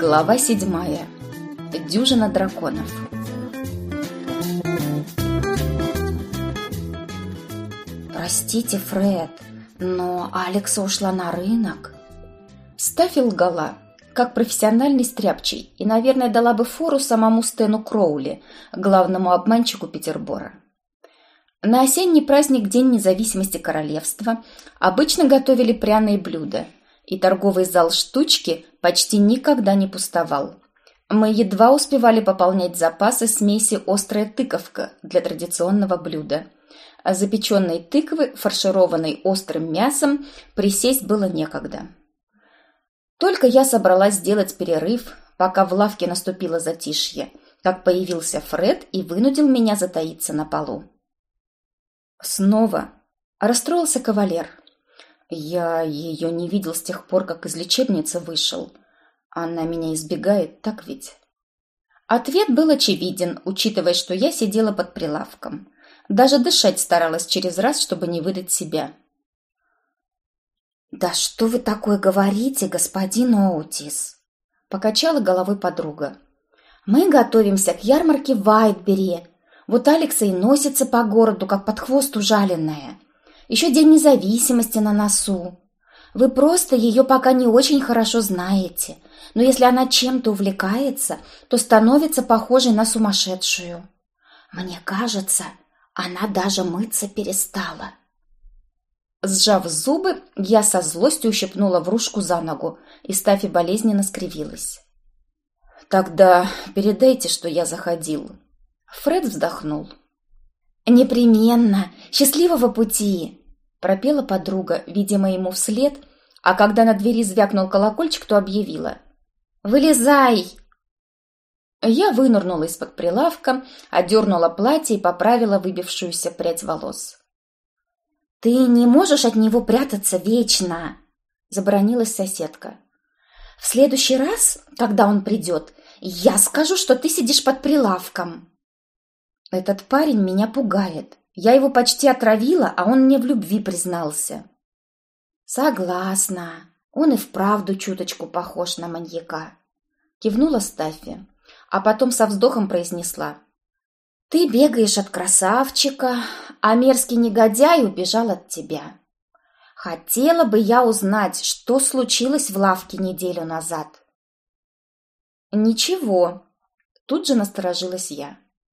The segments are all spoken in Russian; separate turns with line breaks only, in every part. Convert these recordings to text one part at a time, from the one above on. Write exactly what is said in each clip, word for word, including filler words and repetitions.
Глава седьмая. Дюжина драконов. «Простите, Фред, но Алекса ушла на рынок». Стаффи лгала, как профессиональный стряпчий, и, наверное, дала бы фору самому Стэну Кроули, главному обманщику Петербора. На осенний праздник День независимости королевства обычно готовили пряные блюда, и торговый зал «Штучки» почти никогда не пустовал. Мы едва успевали пополнять запасы смеси «Острая тыковка» для традиционного блюда. А запеченной тыквы, фаршированной острым мясом, присесть было некогда. Только я собралась сделать перерыв, пока в лавке наступило затишье, как появился Фред и вынудил меня затаиться на полу. Снова расстроился кавалер. Я ее не видел с тех пор, как из лечебницы вышел. Она меня избегает, так ведь? Ответ был очевиден, учитывая, что я сидела под прилавком. Даже дышать старалась через раз, чтобы не выдать себя. «Да что вы такое говорите, господин Оутис?» — покачала головой подруга. «Мы готовимся к ярмарке в Вайтбери. Вот Алекса и носится по городу, как под хвост ужаленная. Еще День независимости на носу. Вы просто ее пока не очень хорошо знаете, но если она чем-то увлекается, то становится похожей на сумасшедшую. Мне кажется, она даже мыться перестала». Сжав зубы, я со злостью ущипнула врушку за ногу, и Стаффи болезненно скривилась. «Тогда передайте, что я заходил». Фред вздохнул. «Непременно! Счастливого пути!» — пропела подруга, видимо, ему вслед, а когда на двери звякнул колокольчик, то объявила: «Вылезай!» Я вынырнула из-под прилавка, одернула платье и поправила выбившуюся прядь волос. «Ты не можешь от него прятаться вечно!» — забранилась соседка. «В следующий раз, когда он придет, я скажу, что ты сидишь под прилавком». «Этот парень меня пугает. Я его почти отравила, а он мне в любви признался». «Согласна. Он и вправду чуточку похож на маньяка», — кивнула Стаффи, а потом со вздохом произнесла: «Ты бегаешь от красавчика, а мерзкий негодяй убежал от тебя. Хотела бы я узнать, что случилось в лавке неделю назад». «Ничего», — тут же насторожилась я.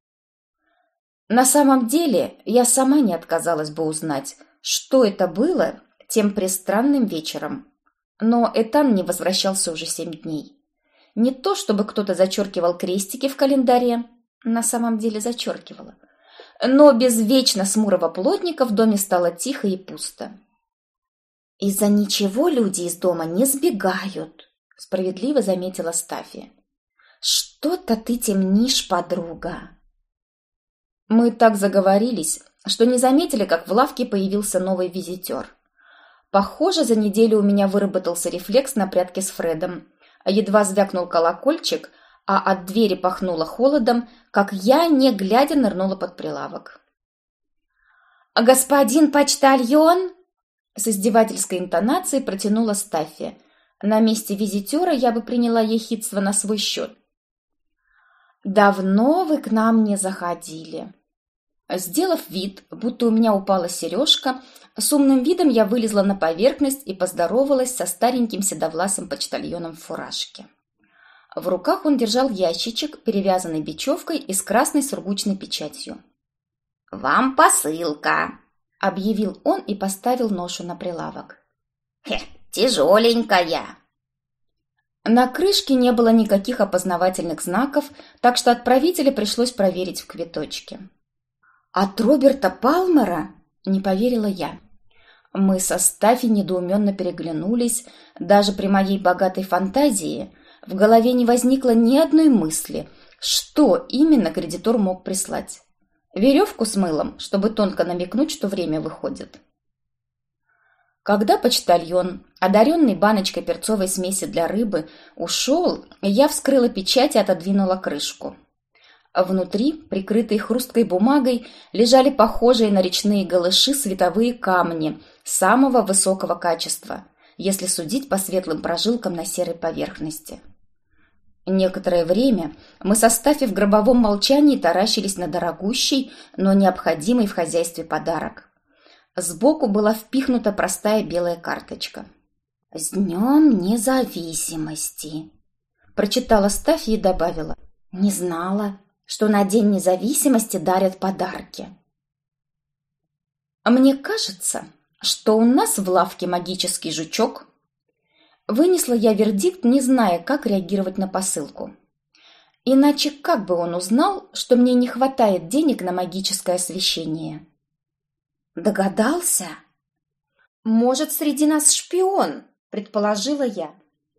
На самом деле, я сама не отказалась бы узнать, что это было тем пристранным вечером. Но Этан не возвращался уже семь дней. Не то, чтобы кто-то зачеркивал крестики в календаре, на самом деле зачеркивала. Но без вечно смурого плотника в доме стало тихо и пусто. «Из-за ничего люди из дома не сбегают», — справедливо заметила Стаффи. «Что-то ты темнишь, подруга». Мы так заговорились, что не заметили, как в лавке появился новый визитер. Похоже, за неделю у меня выработался рефлекс на прятки с Фредом. Едва звякнул колокольчик, а от двери пахнуло холодом, как я, не глядя, нырнула под прилавок. «Господин почтальон!» С издевательской интонацией протянула Стаффи. На месте визитера я бы приняла ехидство на свой счет. «Давно вы к нам не заходили». Сделав вид, будто у меня упала сережка, с умным видом я вылезла на поверхность и поздоровалась со стареньким седовласым почтальоном в фуражке. В руках он держал ящичек, перевязанный бечевкой и с красной сургучной печатью. «Вам посылка», — объявил он и поставил ношу на прилавок. «Хе, тяжеленькая». На крышке не было никаких опознавательных знаков, так что отправителя пришлось проверить в квиточке. «От Роберта Палмера?» – не поверила я. Мы со Стаффи недоуменно переглянулись. Даже при моей богатой фантазии в голове не возникло ни одной мысли, что именно кредитор мог прислать. Веревку с мылом, чтобы тонко намекнуть, что время выходит. Когда почтальон, одаренный баночкой перцовой смеси для рыбы, ушел, я вскрыла печать и отодвинула крышку. Внутри, прикрытые хрусткой бумагой, лежали похожие на речные галыши световые камни самого высокого качества, если судить по светлым прожилкам на серой поверхности. Некоторое время мы со Стаффи в гробовом молчании таращились на дорогущий, но необходимый в хозяйстве подарок. Сбоку была впихнута простая белая карточка. «С днем независимости», – прочитала Стаффи и добавила. «Не знала, что на День независимости дарят подарки». «Мне кажется, что у нас в лавке магический жучок». Вынесла я вердикт, не зная, как реагировать на посылку. Иначе как бы он узнал, что мне не хватает денег на магическое освещение? Догадался? Может, среди нас шпион, предположила я.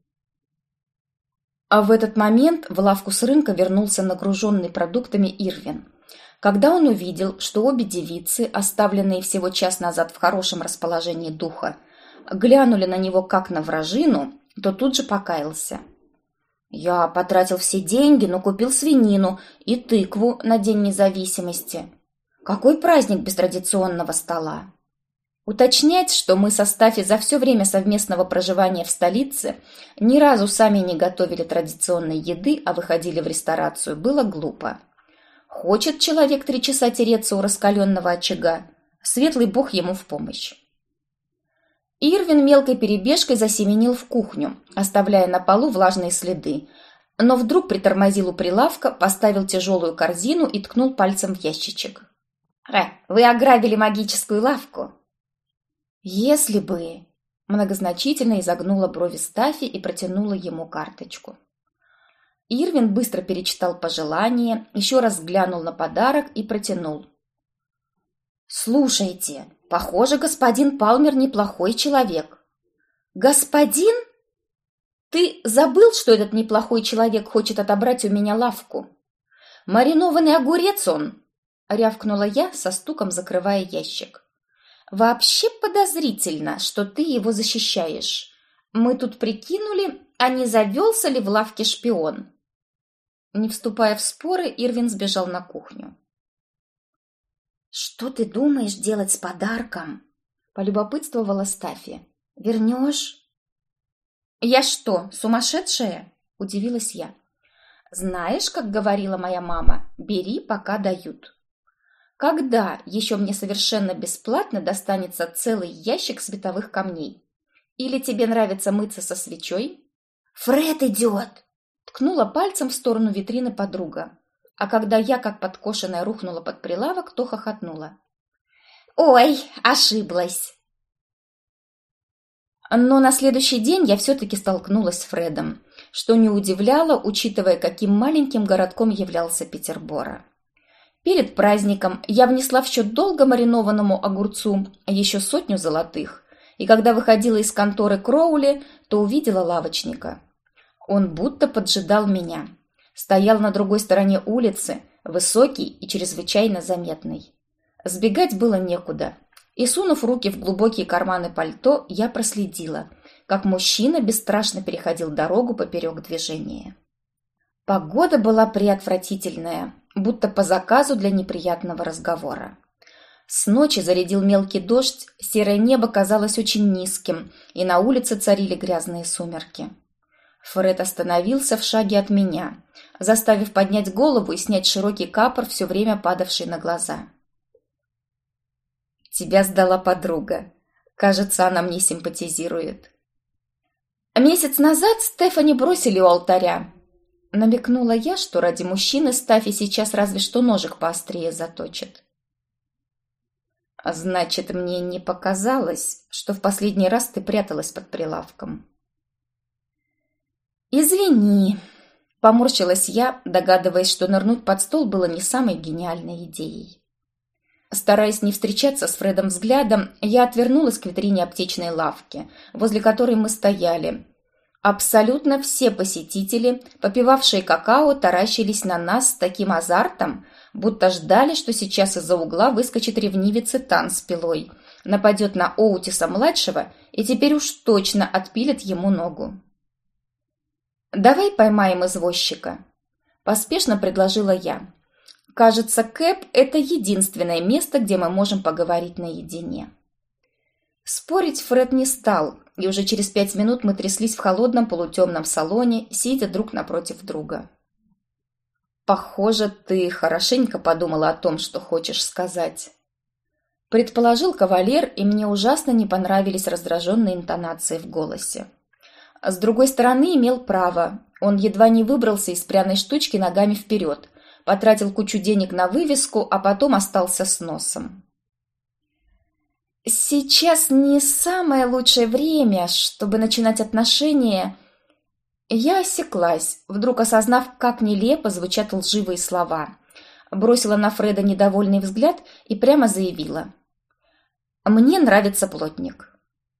А в этот момент в лавку с рынка вернулся нагруженный продуктами Ирвин. Когда он увидел, что обе девицы, оставленные всего час назад в хорошем расположении духа, глянули на него как на вражину, то тут же покаялся. «Я потратил все деньги, но купил свинину и тыкву на День независимости. Какой праздник без традиционного стола?» Уточнять, что мы со Стаффи за все время совместного проживания в столице ни разу сами не готовили традиционной еды, а выходили в ресторацию, было глупо. Хочет человек три часа тереться у раскаленного очага, светлый бог ему в помощь. Ирвин мелкой перебежкой засеменил в кухню, оставляя на полу влажные следы, но вдруг притормозил у прилавка, поставил тяжелую корзину и ткнул пальцем в ящичек. «Э, вы ограбили магическую лавку!» «Если бы...» – многозначительно изогнула брови Стаффи и протянула ему карточку. Ирвин быстро перечитал пожелание, еще раз глянул на подарок и протянул. «Слушайте, похоже, господин Палмер неплохой человек». «Господин? Ты забыл, что этот неплохой человек хочет отобрать у меня лавку? Маринованный огурец он!» – рявкнула я, со стуком закрывая ящик. «Вообще подозрительно, что ты его защищаешь. Мы тут прикинули, а не завелся ли в лавке шпион?» Не вступая в споры, Ирвин сбежал на кухню. «Что ты думаешь делать с подарком?» – полюбопытствовала Стаффи. «Вернешь?» «Я что, сумасшедшая?» – удивилась я. «Знаешь, как говорила моя мама, бери, пока дают. Когда еще мне совершенно бесплатно достанется целый ящик световых камней? Или тебе нравится мыться со свечой?» «Фред идет!» – ткнула пальцем в сторону витрины подруга. А когда я, как подкошенная, рухнула под прилавок, то хохотнула. «Ой, ошиблась!» Но на следующий день я все-таки столкнулась с Фредом, что не удивляло, учитывая, каким маленьким городком являлся Петербора. Перед праздником я внесла в счет долга маринованному огурцу еще сотню золотых, и когда выходила из конторы Кроули, то увидела лавочника. Он будто поджидал меня. Стоял на другой стороне улицы, высокий и чрезвычайно заметный. Сбегать было некуда, и, сунув руки в глубокие карманы пальто, я проследила, как мужчина бесстрашно переходил дорогу поперек движения. Погода была приотвратительная, будто по заказу для неприятного разговора. С ночи зарядил мелкий дождь, серое небо казалось очень низким, и на улице царили грязные сумерки. Фред остановился в шаге от меня, заставив поднять голову и снять широкий капор, все время падавший на глаза. «Тебя сдала подруга. Кажется, она мне симпатизирует». «Месяц назад Стефани бросили у алтаря». Намекнула я, что ради мужчины Стаффи сейчас разве что ножик поострее заточит. «Значит, мне не показалось, что в последний раз ты пряталась под прилавком». «Извини», – поморщилась я, догадываясь, что нырнуть под стол было не самой гениальной идеей. Стараясь не встречаться с Фредом взглядом, я отвернулась к витрине аптечной лавки, возле которой мы стояли. Абсолютно все посетители, попивавшие какао, таращились на нас с таким азартом, будто ждали, что сейчас из-за угла выскочит ревнивец Итан с пилой, нападет на Оутиса-младшего и теперь уж точно отпилит ему ногу. «Давай поймаем извозчика», – поспешно предложила я. «Кажется, Кэп – это единственное место, где мы можем поговорить наедине». Спорить Фред не стал, и уже через пять минут мы тряслись в холодном полутемном салоне, сидя друг напротив друга. «Похоже, ты хорошенько подумала о том, что хочешь сказать», — предположил кавалер, и мне ужасно не понравились раздраженные интонации в голосе. С другой стороны, имел право. Он едва не выбрался из пряной штучки ногами вперед, потратил кучу денег на вывеску, а потом остался с носом. «Сейчас не самое лучшее время, чтобы начинать отношения...» Я осеклась, вдруг осознав, как нелепо звучат лживые слова. Бросила на Фреда недовольный взгляд и прямо заявила: «Мне нравится плотник».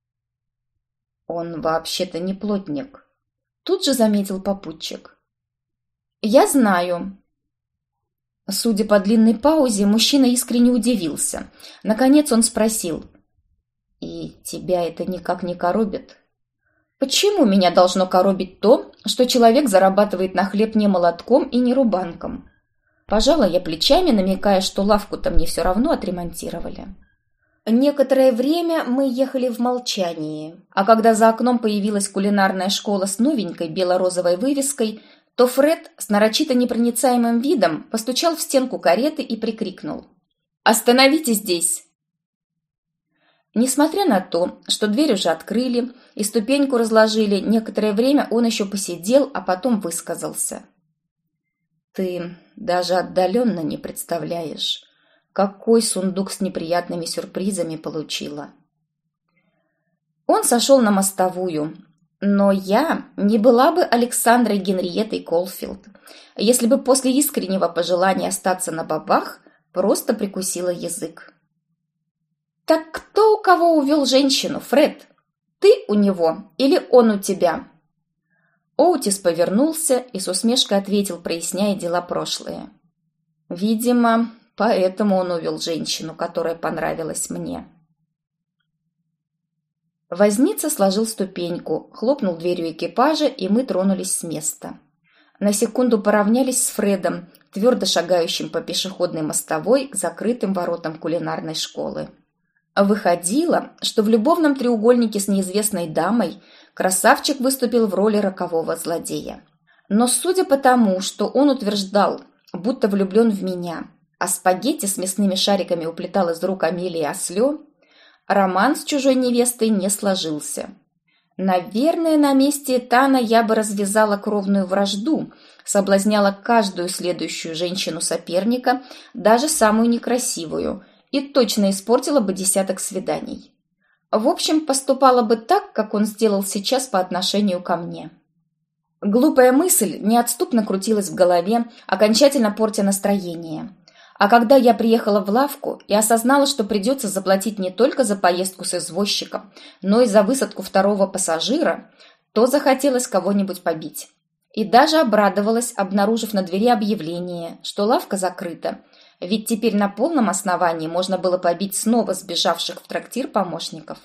«Он вообще-то не плотник», — тут же заметил попутчик. «Я знаю». Судя по длинной паузе, мужчина искренне удивился. Наконец он спросил: «И тебя это никак не коробит?» «Почему меня должно коробить то, что человек зарабатывает на хлеб не молотком и не рубанком?» Пожала я плечами, намекая, что лавку-то мне все равно отремонтировали. Некоторое время мы ехали в молчании, а когда за окном появилась кулинарная школа с новенькой бело-розовой вывеской, то Фред с нарочито непроницаемым видом постучал в стенку кареты и прикрикнул: «Остановитесь здесь!» Несмотря на то, что дверь уже открыли и ступеньку разложили, некоторое время он еще посидел, а потом высказался: «Ты даже отдаленно не представляешь, какой сундук с неприятными сюрпризами получила». Он сошел на мостовую, но я не была бы Александрой Генриеттой Колфилд, если бы после искреннего пожелания остаться на бабах просто прикусила язык. «Так кто у кого увел женщину, Фред? Ты у него или он у тебя?» Оутис повернулся и с усмешкой ответил, проясняя дела прошлые: «Видимо, поэтому он увел женщину, которая понравилась мне». Возница сложил ступеньку, хлопнул дверью экипажа, и мы тронулись с места. На секунду поравнялись с Фредом, твердо шагающим по пешеходной мостовой к закрытым воротам кулинарной школы. Выходило, что в любовном треугольнике с неизвестной дамой красавчик выступил в роли рокового злодея. Но судя по тому, что он утверждал, будто влюблен в меня, а спагетти с мясными шариками уплетал из рук Амелии Ослё, роман с чужой невестой не сложился. Наверное, на месте Этана я бы развязала кровную вражду, соблазняла каждую следующую женщину-соперника, даже самую некрасивую, и точно испортила бы десяток свиданий. В общем, поступала бы так, как он сделал сейчас по отношению ко мне. Глупая мысль неотступно крутилась в голове, окончательно портя настроение. А когда я приехала в лавку и осознала, что придется заплатить не только за поездку с извозчиком, но и за высадку второго пассажира, то захотелось кого-нибудь побить. И даже обрадовалась, обнаружив на двери объявление, что лавка закрыта, ведь теперь на полном основании можно было побить снова сбежавших в трактир помощников.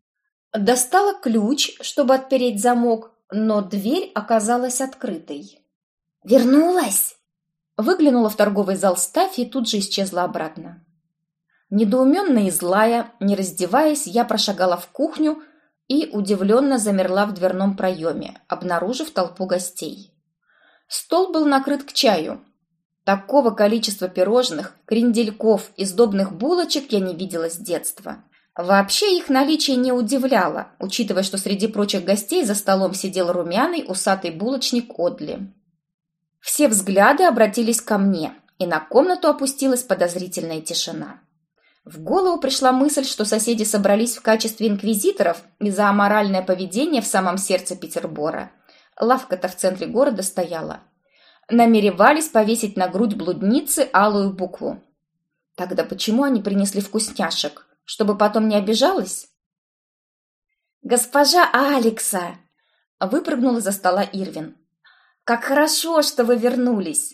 Достала ключ, чтобы отпереть замок, но дверь оказалась открытой. «Вернулась!» Выглянула в торговый зал Стаффи и тут же исчезла обратно. Недоуменная и злая, не раздеваясь, я прошагала в кухню и удивленно замерла в дверном проеме, обнаружив толпу гостей. Стол был накрыт к чаю. Такого количества пирожных, крендельков и сдобных булочек я не видела с детства. Вообще их наличие не удивляло, учитывая, что среди прочих гостей за столом сидел румяный усатый булочник Одли. Все взгляды обратились ко мне, и на комнату опустилась подозрительная тишина. В голову пришла мысль, что соседи собрались в качестве инквизиторов из-за аморальное поведение в самом сердце Петербора. Лавка-то в центре города стояла. Намеревались повесить на грудь блудницы алую букву. Тогда почему они принесли вкусняшек? Чтобы потом не обижалась? «Госпожа Алекса!» — выпрыгнула из-за стола Ирвин. «Как хорошо, что вы вернулись!»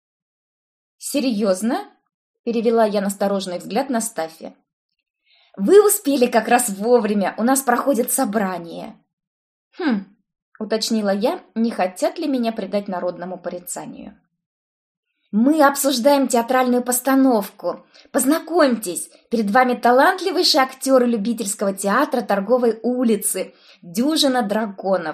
«Серьезно?» — перевела я настороженный взгляд на Стаффи. «Вы успели как раз вовремя, у нас проходит собрание». «Хм», — уточнила я, не хотят ли меня предать народному порицанию. Мы обсуждаем театральную постановку. Познакомьтесь, перед вами талантливейшие актеры любительского театра торговой улицы, дюжина драконов».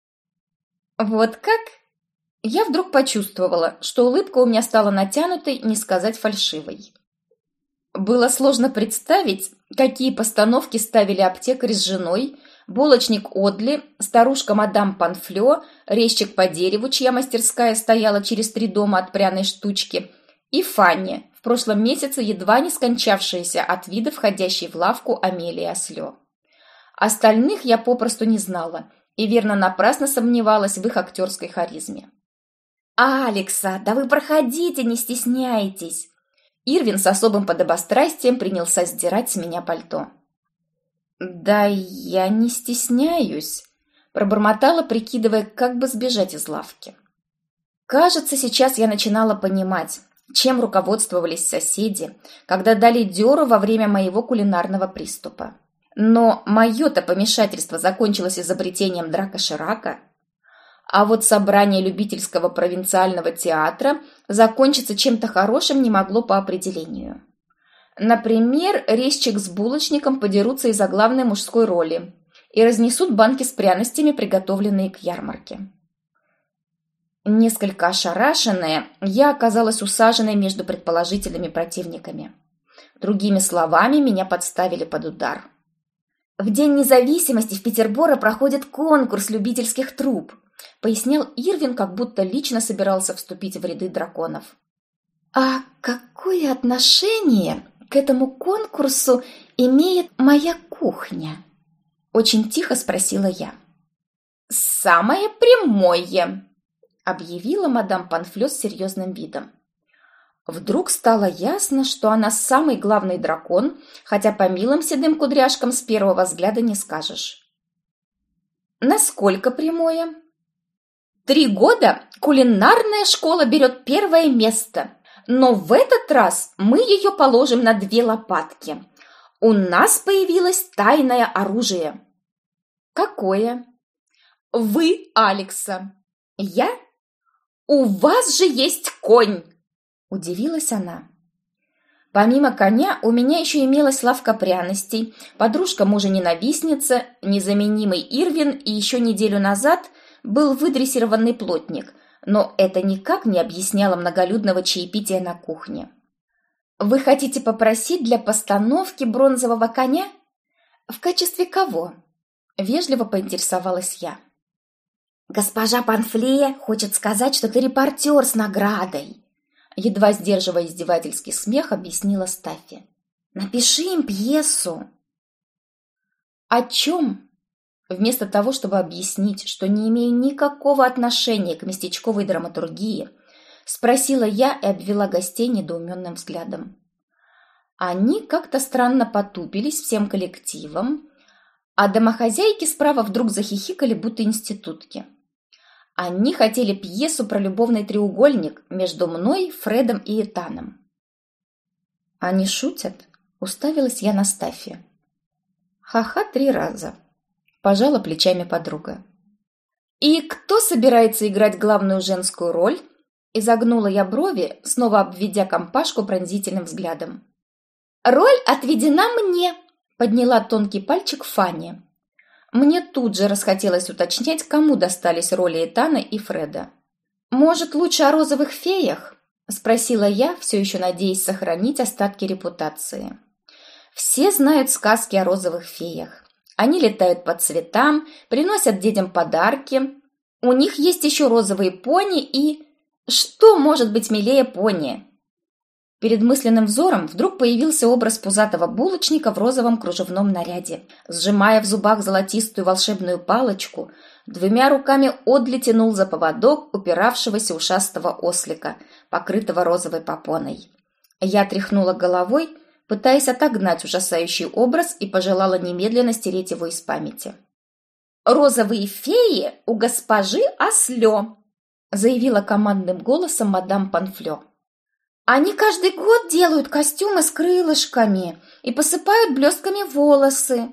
Вот как? Я вдруг почувствовала, что улыбка у меня стала натянутой, не сказать фальшивой. Было сложно представить, какие постановки ставили аптекарь с женой, булочник Одли, старушка мадам Панфлё, резчик по дереву, чья мастерская стояла через три дома от пряной штучки, и Фанни, в прошлом месяце едва не скончавшаяся от вида входящей в лавку Амелии Ослё. Остальных я попросту не знала и верно напрасно сомневалась в их актерской харизме. «Алекса, да вы проходите, не стесняйтесь!» Ирвин с особым подобострастием принялся сдирать с меня пальто. «Да я не стесняюсь», – пробормотала, прикидывая, как бы сбежать из лавки. Кажется, сейчас я начинала понимать, чем руководствовались соседи, когда дали дёру во время моего кулинарного приступа. Но мое-то помешательство закончилось изобретением драка-ширака, а вот собрание любительского провинциального театра закончиться чем-то хорошим не могло по определению. Например, резчик с булочником подерутся из-за главной мужской роли и разнесут банки с пряностями, приготовленные к ярмарке. Несколько ошарашенная, я оказалась усаженной между предположительными противниками. Другими словами, меня подставили под удар. «В День независимости в Петербурге проходит конкурс любительских труп», пояснял Ирвин, как будто лично собирался вступить в ряды драконов. «А какое отношение к этому конкурсу имеет моя кухня?» Очень тихо спросила я. «Самое прямое», объявила мадам Панфлё с серьезным видом. Вдруг стало ясно, что она самый главный дракон, хотя по милым седым кудряшкам с первого взгляда не скажешь. «Насколько прямое?» «Три года кулинарная школа берет первое место, но в этот раз мы ее положим на две лопатки. У нас появилось тайное оружие». «Какое?» «Вы, Алекса». «Я? У вас же есть конь!» Удивилась она. Помимо коня у меня еще имелась лавка пряностей, подружка мужа-ненавистница, незаменимый Ирвин и еще неделю назад был выдрессированный плотник, но это никак не объясняло многолюдного чаепития на кухне. «Вы хотите попросить для постановки бронзового коня? В качестве кого?» Вежливо поинтересовалась я. «Госпожа Панфлея хочет сказать, что ты репортер с наградой», едва сдерживая издевательский смех, объяснила Стаффи. «Напиши им пьесу». «О чем?» Вместо того, чтобы объяснить, что не имею никакого отношения к местечковой драматургии, спросила я и обвела гостей недоуменным взглядом. Они как-то странно потупились всем коллективом, а домохозяйки справа вдруг захихикали, будто институтки. Они хотели пьесу про любовный треугольник между мной, Фредом и Этаном. «Они шутят?» – уставилась я на Стаффи. «Ха-ха три раза», – пожала плечами подруга. «И кто собирается играть главную женскую роль?» – изогнула я брови, снова обведя компашку пронзительным взглядом. «Роль отведена мне», – подняла тонкий пальчик Фанни. Мне тут же расхотелось уточнять, кому достались роли Этана и Фреда. «Может, лучше о розовых феях?» – спросила я, все еще надеясь сохранить остатки репутации. Все знают сказки о розовых феях. Они летают по цветам, приносят детям подарки. У них есть еще розовые пони и... Что может быть милее пони? Перед мысленным взором вдруг появился образ пузатого булочника в розовом кружевном наряде. Сжимая в зубах золотистую волшебную палочку, двумя руками Одли тянул за поводок упиравшегося ушастого ослика, покрытого розовой попоной. Я тряхнула головой, пытаясь отогнать ужасающий образ, и пожелала немедленно стереть его из памяти. «Розовые феи у госпожи Ослё», заявила командным голосом мадам Панфлё. «Они каждый год делают костюмы с крылышками и посыпают блестками волосы»,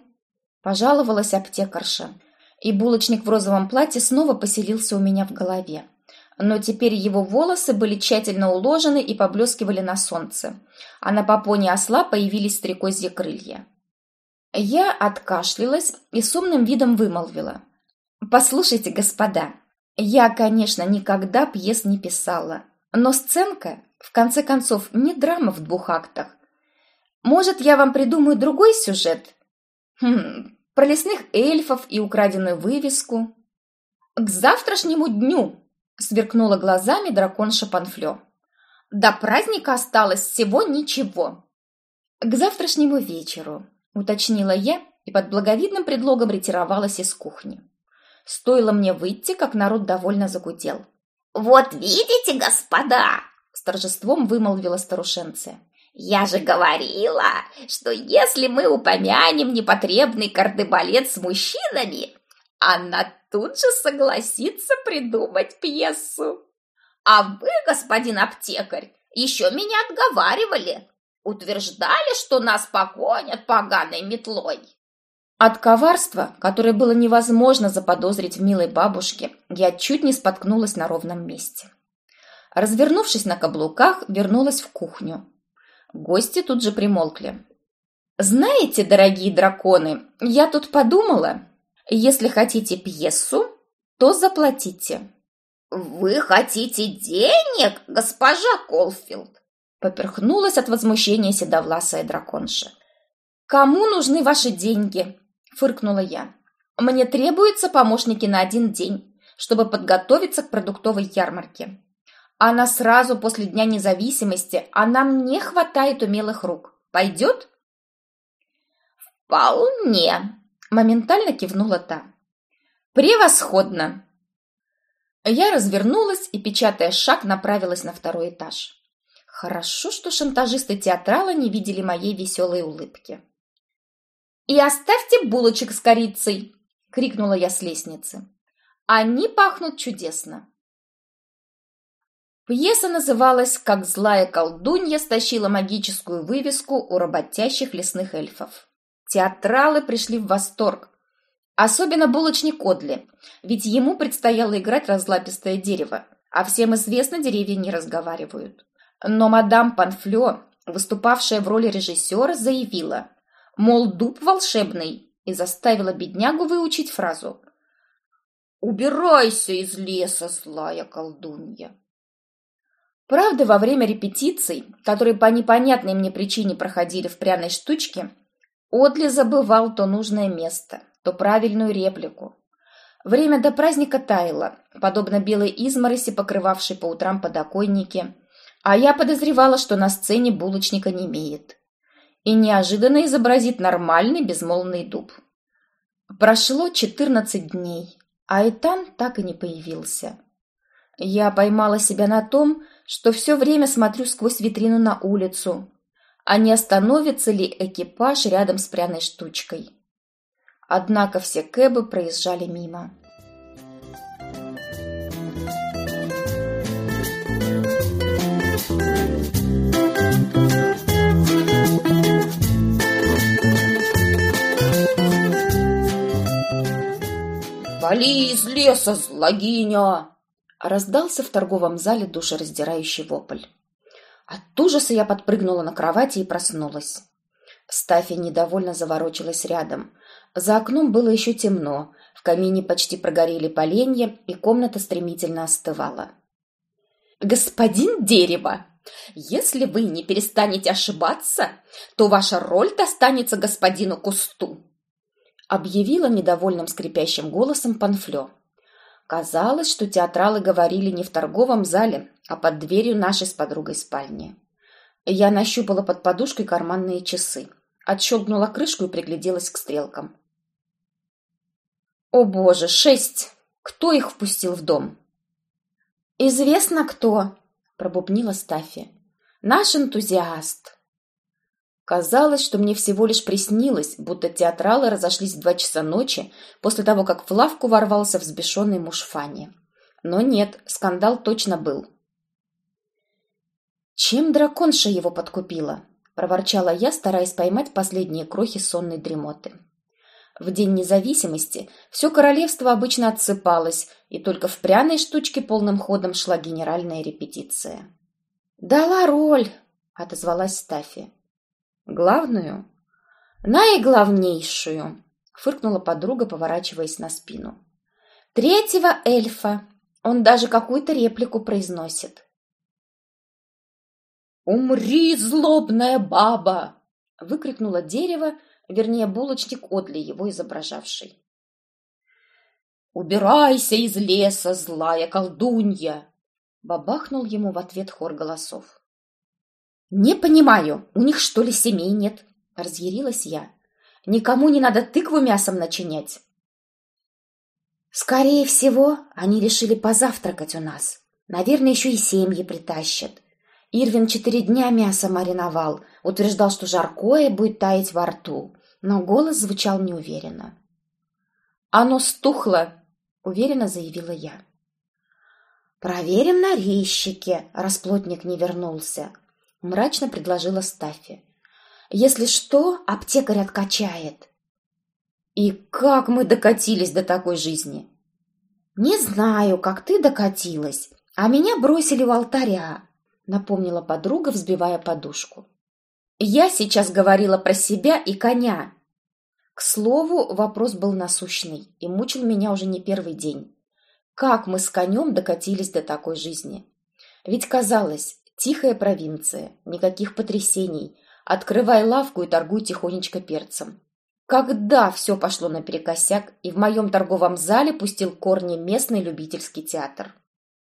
пожаловалась аптекарша, и булочник в розовом платье снова поселился у меня в голове. но теперь его волосы были тщательно уложены и поблескивали на солнце, а на попоне осла появились стрекозьи крылья. Я откашлялась и с умным видом вымолвила: «Послушайте, господа, я, конечно, никогда пьес не писала, но сценка, в конце концов, не драма в двух актах. Может, я вам придумаю другой сюжет? Хм, про лесных эльфов и украденную вывеску?» «К завтрашнему дню!» — сверкнула глазами драконша Панфлё. «До праздника осталось всего ничего». «К завтрашнему вечеру», — уточнила я и под благовидным предлогом ретировалась из кухни. Стоило мне выйти, как народ довольно загудел.
«Вот видите, господа!» —
с торжеством вымолвила старушенция.
«Я же говорила, что если мы упомянем непотребный кардебалет с мужчинами, она тут же согласится придумать пьесу. А вы, господин аптекарь, еще меня отговаривали, утверждали, что нас погонят поганой метлой».
От коварства, которое было невозможно заподозрить в милой бабушке, я чуть не споткнулась на ровном месте. Развернувшись на каблуках, вернулась в кухню. Гости тут же примолкли. «Знаете, дорогие драконы, я тут подумала, если хотите пьесу, то заплатите».
«Вы хотите денег, госпожа Колфилд?»
Поперхнулась от возмущения седовласая драконша. «Кому нужны ваши деньги?» — фыркнула я. «Мне требуются помощники на один день, чтобы подготовиться к продуктовой ярмарке. Она сразу после Дня независимости, а нам не хватает умелых рук. Пойдет?»
«Вполне»,
— моментально кивнула та. «Превосходно!» Я развернулась и, печатая шаг, направилась на второй этаж. Хорошо, что шантажисты театрала не видели моей веселой улыбки. «И оставьте булочек с корицей!» — крикнула я с лестницы. «Они пахнут чудесно!» Пьеса называлась «Как злая колдунья стащила магическую вывеску у работящих лесных эльфов». Театралы пришли в восторг. Особенно булочник Одли, ведь ему предстояло играть разлапистое дерево, а всем известно, деревья не разговаривают. Но мадам Панфлё, выступавшая в роли режиссера, заявила, мол, дуб волшебный, и заставила беднягу выучить фразу «Убирайся из леса, злая колдунья». Правда, во время репетиций, которые по непонятной мне причине проходили в пряной штучке, Одли забывал то нужное место, то правильную реплику. Время до праздника таяло, подобно белой измороси, покрывавшей по утрам подоконники, а я подозревала, что на сцене булочника немеет. И неожиданно изобразит нормальный безмолвный дуб. Прошло четырнадцать дней, а Этан так и не появился. Я поймала себя на том, что все время смотрю сквозь витрину на улицу, а не остановится ли экипаж рядом с пряной штучкой. Однако все кэбы проезжали мимо.
«Вали из леса, злогиня!»
Раздался в торговом зале душераздирающий вопль. От ужаса я подпрыгнула на кровати и проснулась. Стаффи недовольно заворочилась рядом. За окном было еще темно, в камине почти прогорели поленья, и комната стремительно остывала. «Господин Дерево, если вы не перестанете ошибаться, то ваша роль достанется господину Кусту», объявила недовольным скрипящим голосом Панфлё. Казалось, что театралы говорили не в торговом зале, а под дверью нашей с подругой спальни. Я нащупала под подушкой карманные часы, отщелкнула крышку и пригляделась к стрелкам. «О боже, шесть! Кто их впустил в дом?» «Известно кто», — пробубнила Стаффи. «Наш энтузиаст». Казалось, что мне всего лишь приснилось, будто театралы разошлись в два часа ночи после того, как в лавку ворвался взбешенный муж Фанни. Но нет, скандал точно был. «Чем драконша его подкупила?» – проворчала я, стараясь поймать последние крохи сонной дремоты. В День независимости все королевство обычно отсыпалось, и только в пряной штучке полным ходом шла генеральная репетиция. «Дала роль», — отозвалась Стаффи. «Главную?» «Наиглавнейшую», — фыркнула подруга, поворачиваясь на спину. «Третьего эльфа. Он даже какую-то реплику произносит». «Умри, злобная баба!» — выкрикнуло дерево, вернее, булочник Одли, его изображавший. «Убирайся из леса, злая колдунья!» — бабахнул ему в ответ хор голосов. «Не понимаю, у них что ли семей нет?» — разъярилась я. «Никому не надо тыкву мясом начинять». «Скорее всего, они решили позавтракать у нас. Наверное, еще и семьи притащат. Ирвин четыре дня мясо мариновал, утверждал, что жаркое будет таять во рту, но голос звучал неуверенно. «Оно стухло», — уверенно заявила я. «Проверим на резчике», — расплотник не вернулся, — мрачно предложила Стаффи. «Если что, аптекарь откачает». «И как мы докатились до такой жизни?» «Не знаю, как ты докатилась, а меня бросили у алтаря», — напомнила подруга, взбивая подушку. «Я сейчас говорила про себя и коня». К слову, вопрос был насущный и мучил меня уже не первый день. Как мы с конем докатились до такой жизни? Ведь казалось, тихая провинция, никаких потрясений, открывай лавку и торгуй тихонечко перцем. Когда все пошло наперекосяк, и в моем торговом зале пустил корни местный любительский театр?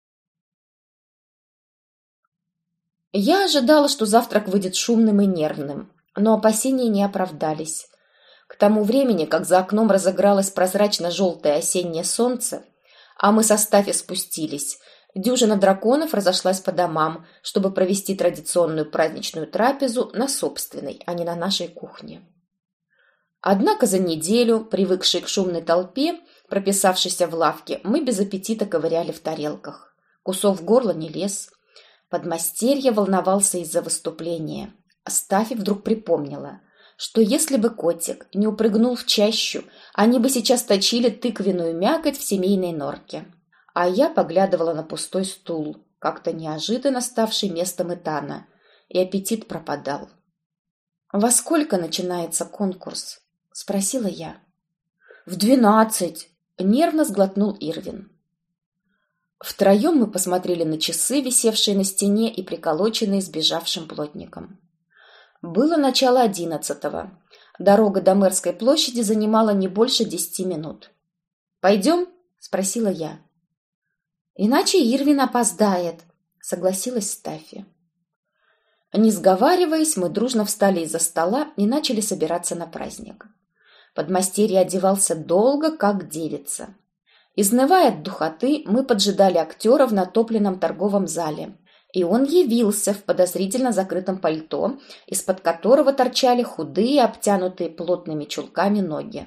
Я ожидала, что завтрак выйдет шумным и нервным, но опасения не оправдались. К тому времени, как за окном разыгралось прозрачно-желтое осеннее солнце, а мы со Стаффи спустились, дюжина драконов разошлась по домам, чтобы провести традиционную праздничную трапезу на собственной, а не на нашей кухне. Однако за неделю, привыкшие к шумной толпе, прописавшейся в лавке, мы без аппетита ковыряли в тарелках. Кусок в горло не лез. Подмастерье волновался из-за выступления. Стаффи вдруг припомнила, что если бы котик не упрыгнул в чащу, они бы сейчас точили тыквенную мякоть в семейной норке. А я поглядывала на пустой стул, как-то неожиданно ставший местом Итана, и аппетит пропадал. «Во сколько начинается конкурс?» — спросила я. «В двенадцать!» — нервно сглотнул Ирвин. Втроем мы посмотрели на часы, висевшие на стене и приколоченные сбежавшим плотником. Было начало одиннадцатого. Дорога до Мэрской площади занимала не больше десяти минут. «Пойдем?» — спросила я. «Иначе Ирвин опоздает», — согласилась Стаффи. Не сговариваясь, мы дружно встали из-за стола и начали собираться на праздник. Подмастерье одевался долго, как девица. Изнывая от духоты, мы поджидали актера в натопленном торговом зале, и он явился в подозрительно закрытом пальто, из-под которого торчали худые, обтянутые плотными чулками ноги.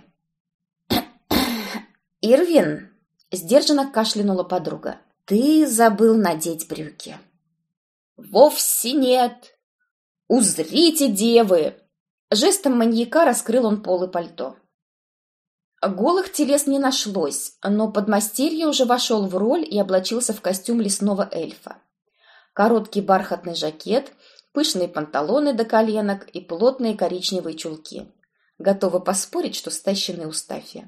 «Ирвин!» — сдержанно кашлянула подруга. «Ты забыл надеть брюки». «Вовсе нет! Узрите, девы!» Жестом маньяка раскрыл он полы пальто. Голых телес не нашлось, но подмастерье уже вошел в роль и облачился в костюм лесного эльфа. Короткий бархатный жакет, пышные панталоны до коленок и плотные коричневые чулки. Готова поспорить, что стащенные у Стаффи.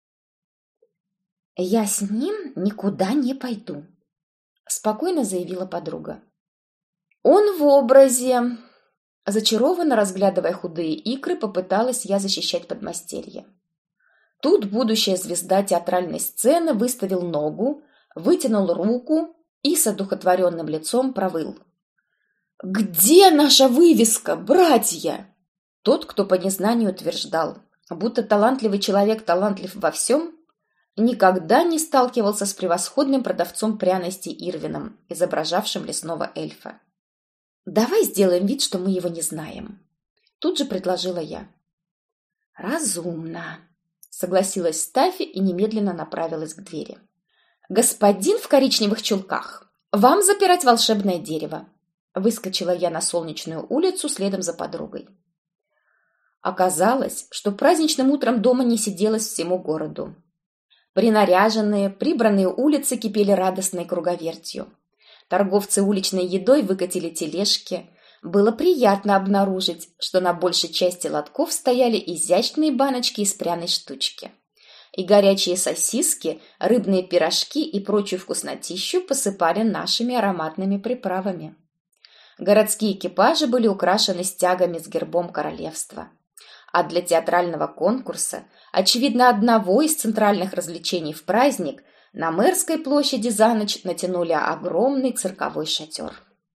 «Я с ним никуда не пойду», — спокойно заявила подруга. «Он в образе!» Зачарованно разглядывая худые икры, попыталась я защищать подмастерье. Тут будущая звезда театральной сцены выставил ногу, вытянул руку и с одухотворенным лицом провыл. «Где наша вывеска, братья?» Тот, кто по незнанию утверждал, будто талантливый человек талантлив во всем, никогда не сталкивался с превосходным продавцом пряностей Ирвином, изображавшим лесного эльфа. «Давай сделаем вид, что мы его не знаем», — тут же предложила я. «Разумно», — согласилась Стаффи и немедленно направилась к двери. «Господин в коричневых чулках, вам запирать волшебное дерево», — выскочила я на солнечную улицу следом за подругой. Оказалось, что праздничным утром дома не сиделось всему городу. Принаряженные, прибранные улицы кипели радостной круговертью. Торговцы уличной едой выкатили тележки. Было приятно обнаружить, что на большей части лотков стояли изящные баночки из пряной штучки. И горячие сосиски, рыбные пирожки и прочую вкуснотищу посыпали нашими ароматными приправами. Городские экипажи были украшены стягами с гербом королевства. А для театрального конкурса, очевидно, одного из центральных развлечений в праздник, на Мэрской площади за ночь натянули огромный цирковой шатер.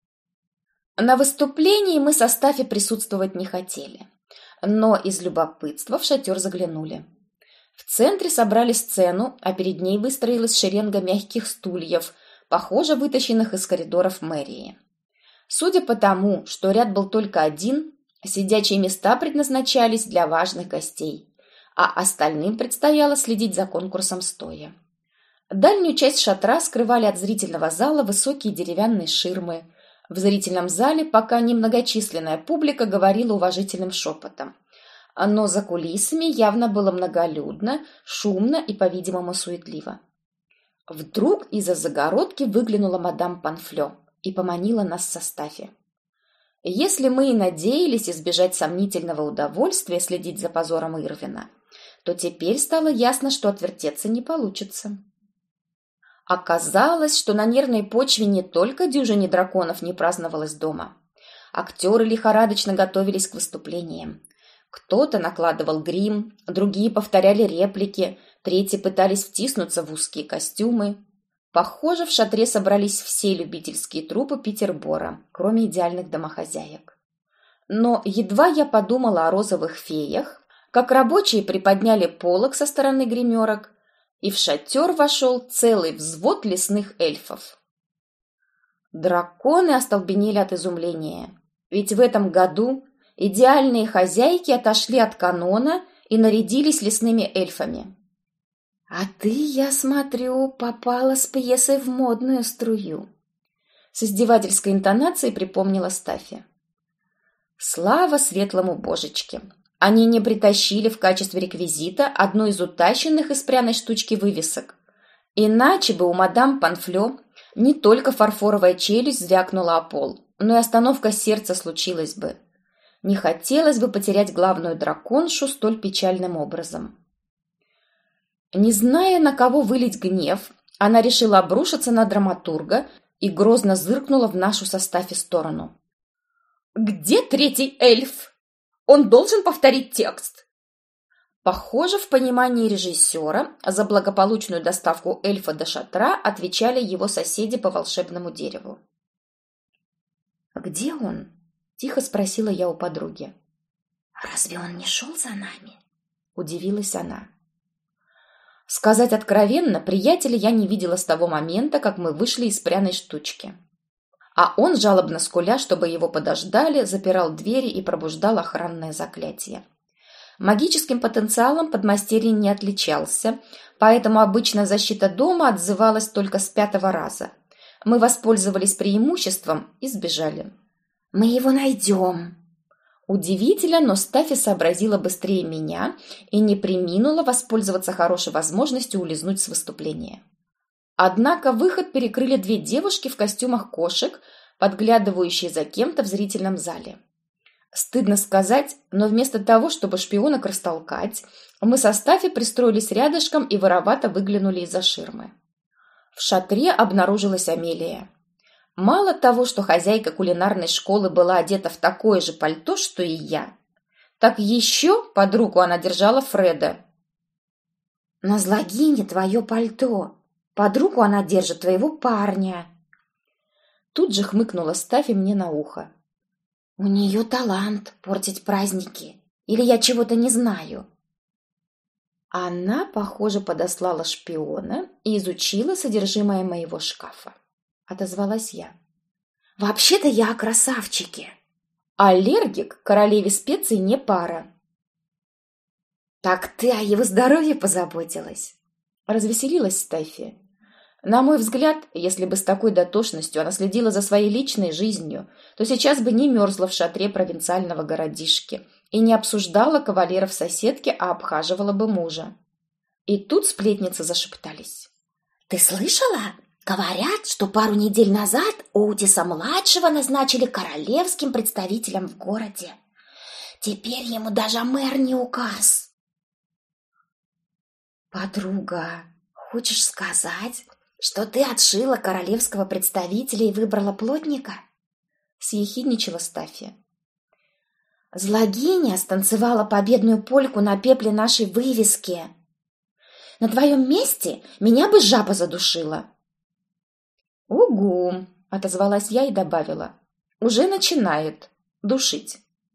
На выступлении мы со Стаффи присутствовать не хотели, но из любопытства в шатер заглянули. В центре собрали сцену, а перед ней выстроилась шеренга мягких стульев, похоже, вытащенных из коридоров мэрии. Судя по тому, что ряд был только один, сидячие места предназначались для важных гостей, а остальным предстояло следить за конкурсом стоя. Дальнюю часть шатра скрывали от зрительного зала высокие деревянные ширмы. В зрительном зале пока немногочисленная публика говорила уважительным шепотом. Но за кулисами явно было многолюдно, шумно и, по-видимому, суетливо. Вдруг из-за загородки выглянула мадам Панфлё и поманила нас со Стаффи. Если мы и надеялись избежать сомнительного удовольствия следить за позором Ирвина, то теперь стало ясно, что отвертеться не получится. Оказалось, что на нервной почве не только дюжине драконов не праздновалось дома. Актеры лихорадочно готовились к выступлениям. Кто-то накладывал грим, другие повторяли реплики, третьи пытались втиснуться в узкие костюмы. Похоже, в шатре собрались все любительские труппы Петербора, кроме идеальных домохозяек. Но едва я подумала о розовых феях, как рабочие приподняли полог со стороны гримерок, и в шатер вошел целый взвод лесных эльфов. Драконы остолбенели от изумления, ведь в этом году идеальные хозяйки отошли от канона и нарядились лесными эльфами. «А ты, я смотрю, попала с пьесой в модную струю», — с издевательской интонацией припомнила Стаффи. Слава светлому божечке! Они не притащили в качестве реквизита одну из утащенных из пряной штучки вывесок. Иначе бы у мадам Панфлё не только фарфоровая челюсть звякнула о пол, но и остановка сердца случилась бы. Не хотелось бы потерять главную драконшу столь печальным образом. Не зная, на кого вылить гнев, она решила обрушиться на драматурга и грозно зыркнула в нашу со Стаффи сторону. «Где третий эльф? Он должен повторить текст!» Похоже, в понимании режиссера за благополучную доставку эльфа до шатра отвечали его соседи по волшебному дереву. «Где он?» – тихо спросила я у подруги. «Разве он не шел за нами?» – удивилась она. Сказать откровенно, приятеля я не видела с того момента, как мы вышли из пряной штучки. А он, жалобно скуля, чтобы его подождали, запирал двери и пробуждал охранное заклятие. Магическим потенциалом подмастерье не отличался, поэтому обычно защита дома отзывалась только с пятого раза. Мы воспользовались преимуществом и сбежали. «Мы его найдем!» Удивительно, но Стаффи сообразила быстрее меня и не преминула воспользоваться хорошей возможностью улизнуть с выступления. Однако выход перекрыли две девушки в костюмах кошек, подглядывающие за кем-то в зрительном зале. Стыдно сказать, но вместо того, чтобы шпионок растолкать, мы со Стаффи пристроились рядышком и воровато выглянули из-за ширмы. В шатре обнаружилась Амелия. Мало того, что хозяйка кулинарной школы была одета в такое же пальто, что и я, так еще под руку она держала Фреда. «На злогине твое пальто, под руку она держит твоего парня». Тут же хмыкнула Стаффи мне на ухо. «У нее талант портить праздники, или я чего-то не знаю?» Она, похоже, подослала шпиона и изучила содержимое моего шкафа. Отозвалась я. «Вообще-то я о красавчике. Аллергик королеве специй не пара». «Так ты о его здоровье позаботилась?» Развеселилась Стаффи. На мой взгляд, если бы с такой дотошностью она следила за своей личной жизнью, то сейчас бы не мерзла в шатре провинциального городишки, и не обсуждала кавалеров соседки, а обхаживала бы мужа. И тут сплетницы зашептались.
«Ты слышала? Говорят, что пару недель назад Оутиса-младшего назначили королевским представителем в городе. Теперь ему даже мэр не указ». «Подруга, хочешь сказать, что ты отшила королевского представителя и выбрала плотника?» — съехидничала Стафия. «Злогиня станцевала победную польку на пепле нашей вывески. На твоем месте меня бы жаба задушила». «Угу», — отозвалась я и добавила. «Уже начинает душить».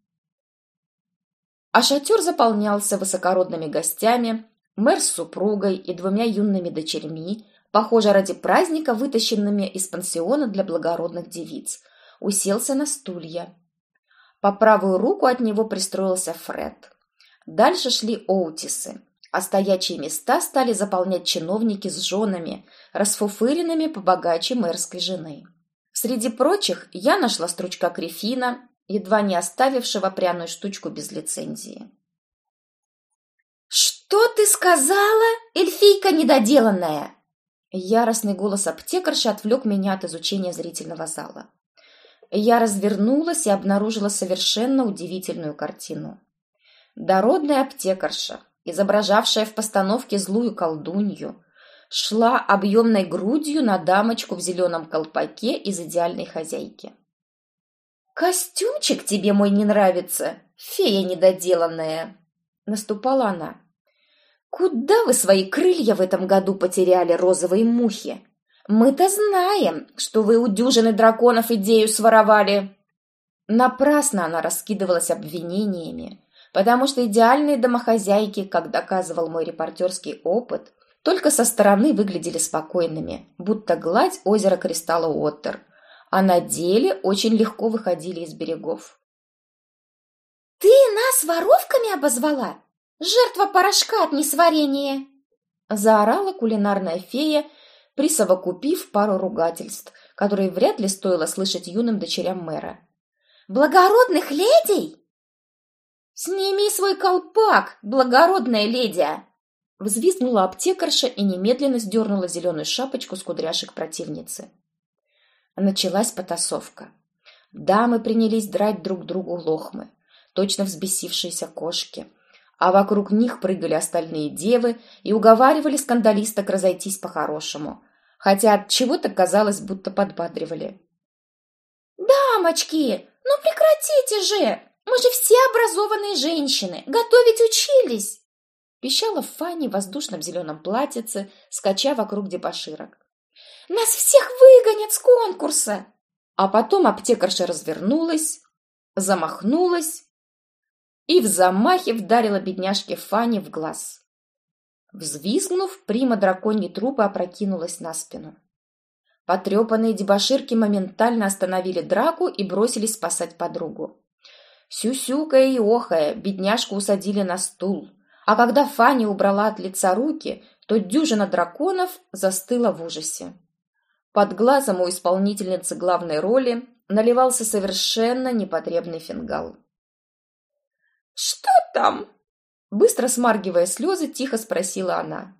А шатер заполнялся высокородными гостями, мэр с супругой и двумя юными дочерьми, похоже, ради праздника, вытащенными из пансиона для благородных девиц, уселся на стулья. По правую руку от него пристроился Фред. Дальше шли Оутисы, а стоячие места стали заполнять чиновники с женами, расфуфыренными побогаче мэрской жены. Среди прочих я нашла стручка Крефина, едва не оставившего пряную штучку без лицензии. «Что ты сказала, эльфийка недоделанная?»
Яростный голос аптекарши отвлек меня от изучения зрительного зала. Я развернулась и обнаружила совершенно удивительную картину. Дородная аптекарша, изображавшая в постановке злую колдунью, шла объемной грудью на дамочку в зеленом колпаке из идеальной хозяйки.
«Костюмчик тебе мой не нравится, фея недоделанная!»
Наступала она. «Куда вы свои крылья в этом году потеряли, розовые мухи? Мы-то знаем, что вы у дюжины драконов идею своровали!» Напрасно она раскидывалась обвинениями, потому что идеальные домохозяйки, как доказывал мой репортерский опыт, только со стороны выглядели спокойными, будто гладь озера Кристалла Уоттер, а на деле очень легко выходили из берегов.
«Ты нас воровками обозвала? Жертва порошка от несварения!»
Заорала кулинарная фея, присовокупив пару ругательств, которые вряд ли стоило слышать юным дочерям мэра.
«Благородных ледей?»
«Сними свой колпак, благородная леди!» Взвизгнула аптекарша и немедленно сдернула зеленую шапочку с кудряшек противницы. Началась потасовка. Дамы принялись драть друг другу лохмы, точно взбесившиеся кошки, а вокруг них прыгали остальные девы и уговаривали скандалисток разойтись по-хорошему, хотя от чего-то казалось, будто подбадривали.
«Дамочки, ну прекратите же! Мы же все образованные женщины, готовить учились!»
Пищала Фанни в воздушном зеленом платьице, скача вокруг дебоширок.
«Нас всех выгонят с конкурса!»
А потом аптекарша развернулась, замахнулась и в замахе вдарила бедняжке Фанни в глаз. Взвизгнув, прима драконьей трупы опрокинулась на спину. Потрепанные дебоширки моментально остановили драку и бросились спасать подругу. Сюсюкая и охая, бедняжку усадили на стул, а когда Фанни убрала от лица руки, то дюжина драконов застыла в ужасе. Под глазом у исполнительницы главной роли наливался совершенно непотребный фингал.
«Что там?»
Быстро смаргивая слезы, тихо спросила она.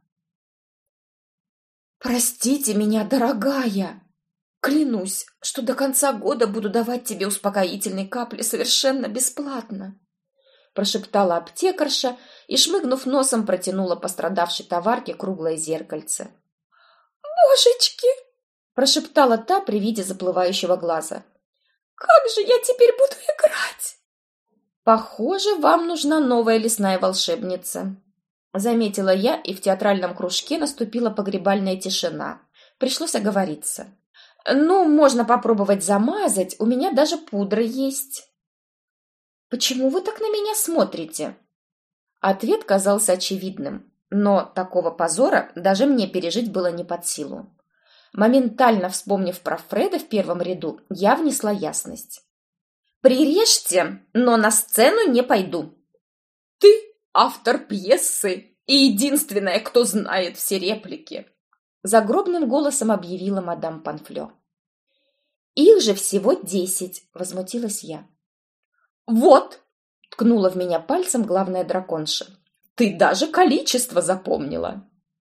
«Простите меня, дорогая! Клянусь, что до конца года буду давать тебе успокоительные капли совершенно бесплатно!» Прошептала аптекарша и, шмыгнув носом, протянула пострадавшей товарке круглое зеркальце.
«Божечки!» –
прошептала та при виде заплывающего глаза.
«Как же я теперь буду играть?»
«Похоже, вам нужна новая лесная волшебница», — заметила я, и в театральном кружке наступила погребальная тишина. Пришлось оговориться. «Ну, можно попробовать замазать, у меня даже пудра есть». «Почему вы так на меня смотрите?» Ответ казался очевидным, но такого позора даже мне пережить было не под силу. Моментально вспомнив про Фреда в первом ряду, я внесла ясность. «Прирежьте, но на сцену не пойду».
«Ты автор пьесы и единственная, кто знает все реплики»,
загробным голосом объявила мадам Панфлё. «Их же всего десять», — возмутилась я.
«Вот,
ткнула в меня пальцем главная драконша. «Ты даже количество запомнила!»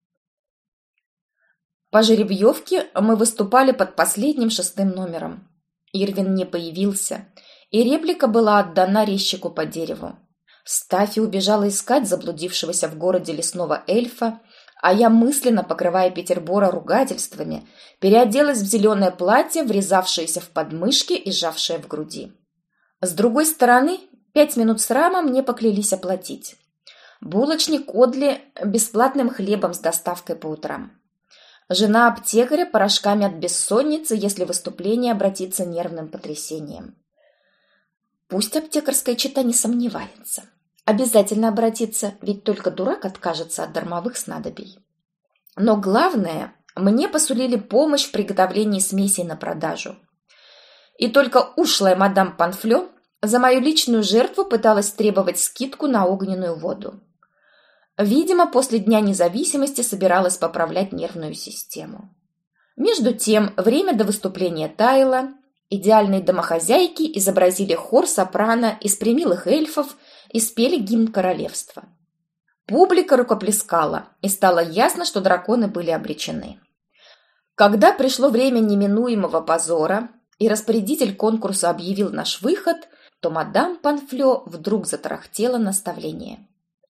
По жеребьевке мы выступали под последним шестым номером. Ирвин не появился, и реплика была отдана резчику по дереву. Стаффи убежала искать заблудившегося в городе лесного эльфа, а я, мысленно покрывая Петербора ругательствами, переоделась в зеленое платье, врезавшееся в подмышки и сжавшее в груди. С другой стороны, пять минут срама мне поклялись оплатить. Булочник Одли бесплатным хлебом с доставкой по утрам. Жена аптекаря порошками от бессонницы, если выступление обратится нервным потрясением. Пусть аптекарская чета не сомневается. Обязательно обратиться, ведь только дурак откажется от дармовых снадобий. Но главное, мне посулили помощь в приготовлении смесей на продажу. И только ушлая мадам Панфлё за мою личную жертву пыталась требовать скидку на огненную воду. Видимо, после Дня независимости собиралась поправлять нервную систему. Между тем, время до выступления таяло, идеальные домохозяйки изобразили хор сопрано из примилых эльфов и спели гимн королевства. Публика рукоплескала, и стало ясно, что драконы были обречены. Когда пришло время неминуемого позора, и распорядитель конкурса объявил наш выход, то мадам Панфлё вдруг затарахтела наставление.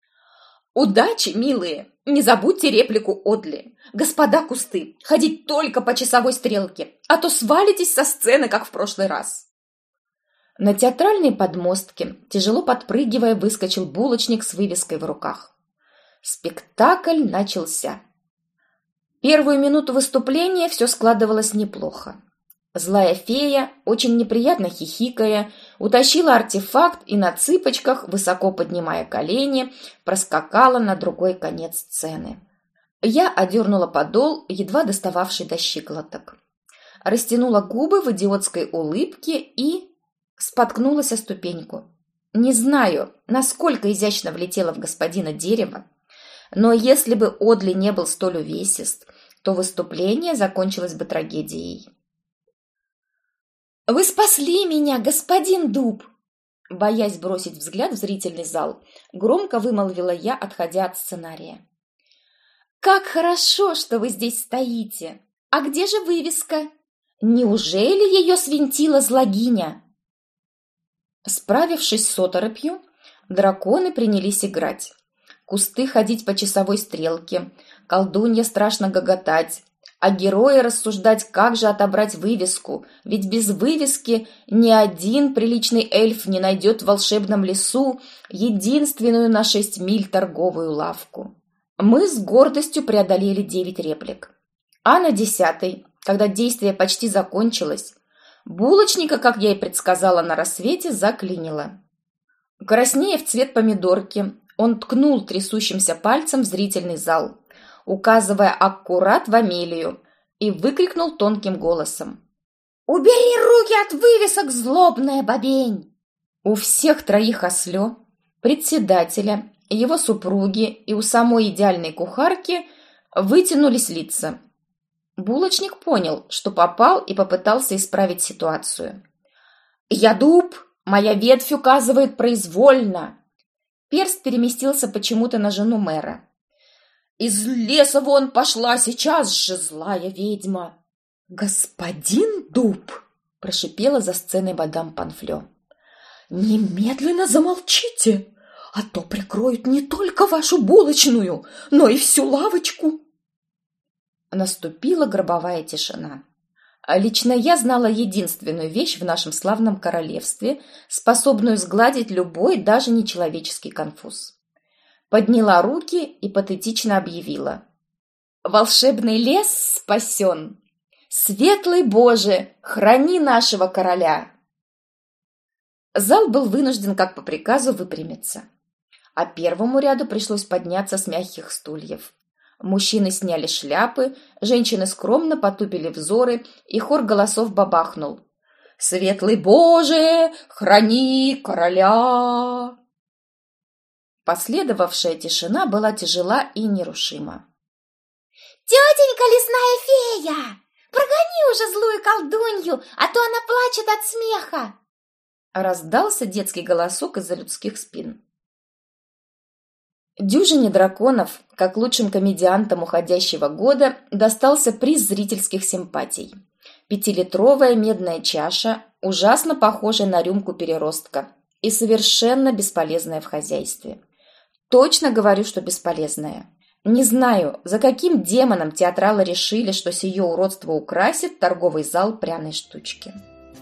«Удачи, милые! Не забудьте реплику Одли. Господа кусты, ходить только по часовой стрелке, а то свалитесь со сцены, как в прошлый раз». На театральной подмостке, тяжело подпрыгивая, выскочил булочник с вывеской в руках. Спектакль начался. Первую минуту выступления все складывалось неплохо. Злая фея, очень неприятно хихикая, утащила артефакт и на цыпочках, высоко поднимая колени, проскакала на другой конец сцены. Я одернула подол, едва достававший до щиколоток. Растянула губы в идиотской улыбке и споткнулась о ступеньку. Не знаю, насколько изящно влетела в господина дерево, но если бы Одли не был столь увесист, то выступление закончилось бы трагедией. «Вы спасли меня, господин Дуб!» Боясь бросить взгляд в зрительный зал, громко вымолвила я, отходя от сценария. «Как хорошо, что вы здесь стоите! А где же вывеска? Неужели ее свинтила злогиня?» Справившись с оторопью, драконы принялись играть. Кусты ходить по часовой стрелке, колдунья страшно гоготать, а герои рассуждать, как же отобрать вывеску, ведь без вывески ни один приличный эльф не найдет в волшебном лесу единственную на шесть миль торговую лавку. Мы с гордостью преодолели девять реплик. А на десятой, когда действие почти закончилось, булочника, как я и предсказала на рассвете, заклинило. Краснея в цвет помидорки, он ткнул трясущимся пальцем в зрительный зал, указывая аккурат в Амелию, и выкрикнул тонким голосом. «Убери руки от вывесок, злобная бабень!» У всех троих ослё, председателя, его супруги и у самой идеальной кухарки вытянулись лица. Булочник понял, что попал, и попытался исправить ситуацию. «Я дуб! Моя ветвь указывает произвольно!» Перст переместился почему-то на жену мэра. «Из леса вон пошла сейчас же злая ведьма!» «Господин Дуб!» – прошипела за сценой мадам Панфлё. «Немедленно замолчите, а то прикроют не только вашу булочную, но и всю лавочку!» Наступила гробовая тишина. Лично я знала единственную вещь в нашем славном королевстве, способную сгладить любой, даже нечеловеческий конфуз. Подняла руки и патетично объявила. «Волшебный лес спасен! Светлый Боже, храни нашего короля!» Зал был вынужден, как по приказу, выпрямиться. А первому ряду пришлось подняться с мягких стульев. Мужчины сняли шляпы, женщины скромно потупили взоры, и хор голосов бабахнул. «Светлый Боже, храни короля!» Последовавшая тишина была тяжела и нерушима.
«Тетенька лесная фея, прогони уже злую колдунью, а то она плачет от смеха!»
Раздался детский голосок из-за людских спин. Дюжине драконов, как лучшим комедиантам уходящего года, достался приз зрительских симпатий. Пятилитровая медная чаша, ужасно похожая на рюмку переростка и совершенно бесполезная в хозяйстве. Точно говорю, что бесполезная. Не знаю, за каким демоном театралы решили, что сие уродство украсит торговый зал пряной штучки.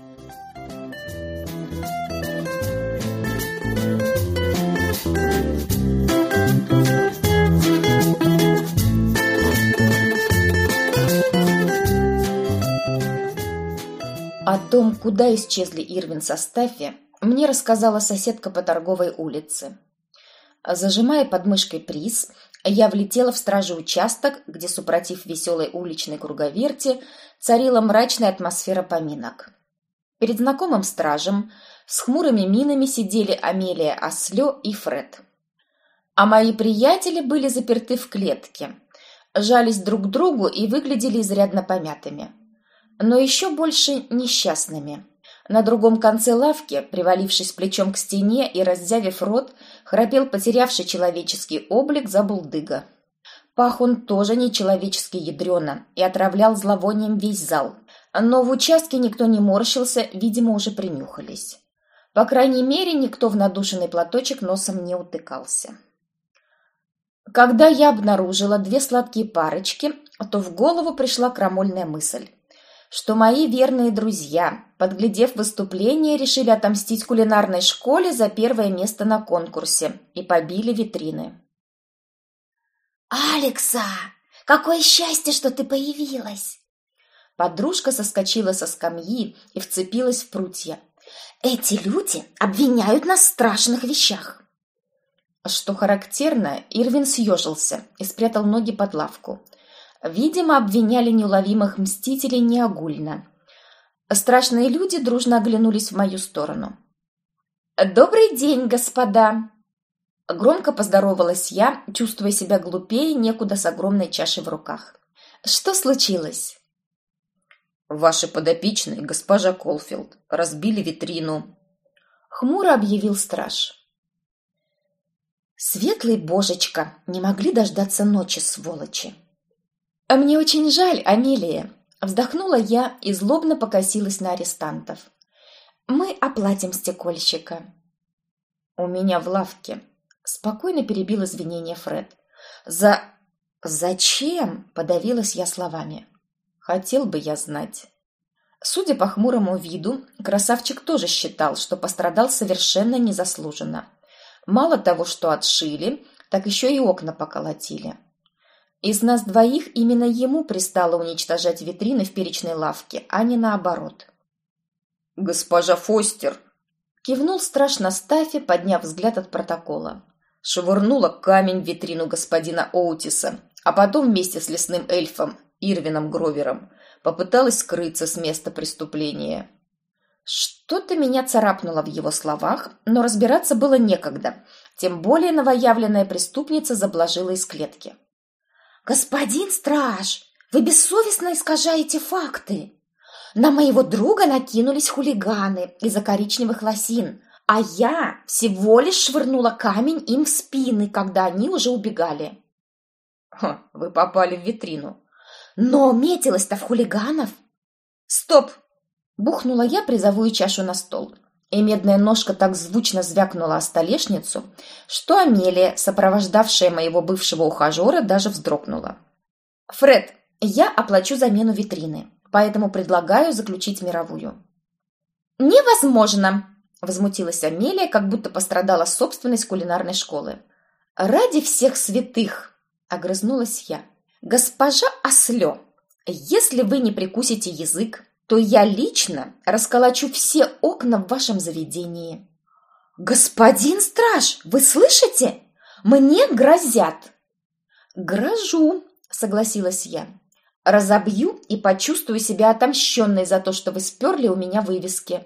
О том, куда исчезли Ирвин со Стаффи, мне рассказала соседка по торговой улице. Зажимая под мышкой приз, я влетела в стражий участок, где, супротив веселой уличной круговерти, царила мрачная атмосфера поминок. Перед знакомым стражем с хмурыми минами сидели Амелия Ослё и Фред. А мои приятели были заперты в клетке, жались друг к другу и выглядели изрядно помятыми. Но еще больше несчастными. На другом конце лавки, привалившись плечом к стене и раззявив рот, храпел потерявший человеческий облик забулдыга. Пах он тоже нечеловечески ядрено и отравлял зловонием весь зал. Но в участке никто не морщился, видимо, уже принюхались. По крайней мере, никто в надушенный платочек носом не утыкался. Когда я обнаружила две сладкие парочки, то в голову пришла крамольная мысль, что мои верные друзья, подглядев выступление, решили отомстить кулинарной школе за первое место на конкурсе и побили витрины.
«Алекса, какое счастье, что ты появилась!»
Подружка соскочила со скамьи и вцепилась в прутья.
«Эти люди обвиняют нас в страшных вещах!»
Что характерно, Ирвин съежился и спрятал ноги под лавку. Видимо, обвиняли неуловимых мстителей неогульно. Страшные люди дружно оглянулись в мою сторону. «Добрый день, господа!» Громко поздоровалась я, чувствуя себя глупее некуда с огромной чашей в руках. «Что случилось?» «Ваши подопечные, госпожа Колфилд, разбили витрину», — хмуро объявил страж. «Светлый божечка, не могли дождаться ночи, сволочи!» «Мне очень жаль, Амелия», — вздохнула я и злобно покосилась на арестантов. «Мы оплатим стекольщика». «У меня в лавке», — спокойно перебил извинения Фред. «За... зачем?» — подавилась я словами. «Хотел бы я знать». Судя по хмурому виду, красавчик тоже считал, что пострадал совершенно незаслуженно. Мало того, что отшили, так еще и окна поколотили. Из нас двоих именно ему пристало уничтожать витрины в перечной лавке, а не наоборот. «Госпожа Фостер!» — кивнул страж на Стаффи, подняв взгляд от протокола. Швырнула камень в витрину господина Оутиса, а потом вместе с лесным эльфом Ирвином Гровером попыталась скрыться с места преступления. Что-то меня царапнуло в его словах, но разбираться было некогда, тем более новоявленная преступница заблажила из клетки.
«Господин страж, вы бессовестно искажаете факты. На моего друга накинулись хулиганы из-за коричневых лосин, а я всего лишь швырнула камень им в спины, когда они уже убегали».
«Ха, вы попали в витрину».
«Но метилась-то в хулиганов».
«Стоп!» — бухнула я призовую чашу на стол, и медная ножка так звучно звякнула о столешницу, что Амелия, сопровождавшая моего бывшего ухажера, даже вздрогнула. «Фред, я оплачу замену витрины, поэтому предлагаю заключить мировую».
«Невозможно!»
— возмутилась Амелия, как будто пострадала собственность кулинарной школы. «Ради всех святых!» — огрызнулась я. «Госпожа Ослё, если вы не прикусите язык, то я лично расколочу все окна в вашем заведении».
«Господин страж, вы слышите? Мне грозят!»
«Грожу», — согласилась я. «Разобью и почувствую себя отомщенной за то, что вы сперли у меня вывески».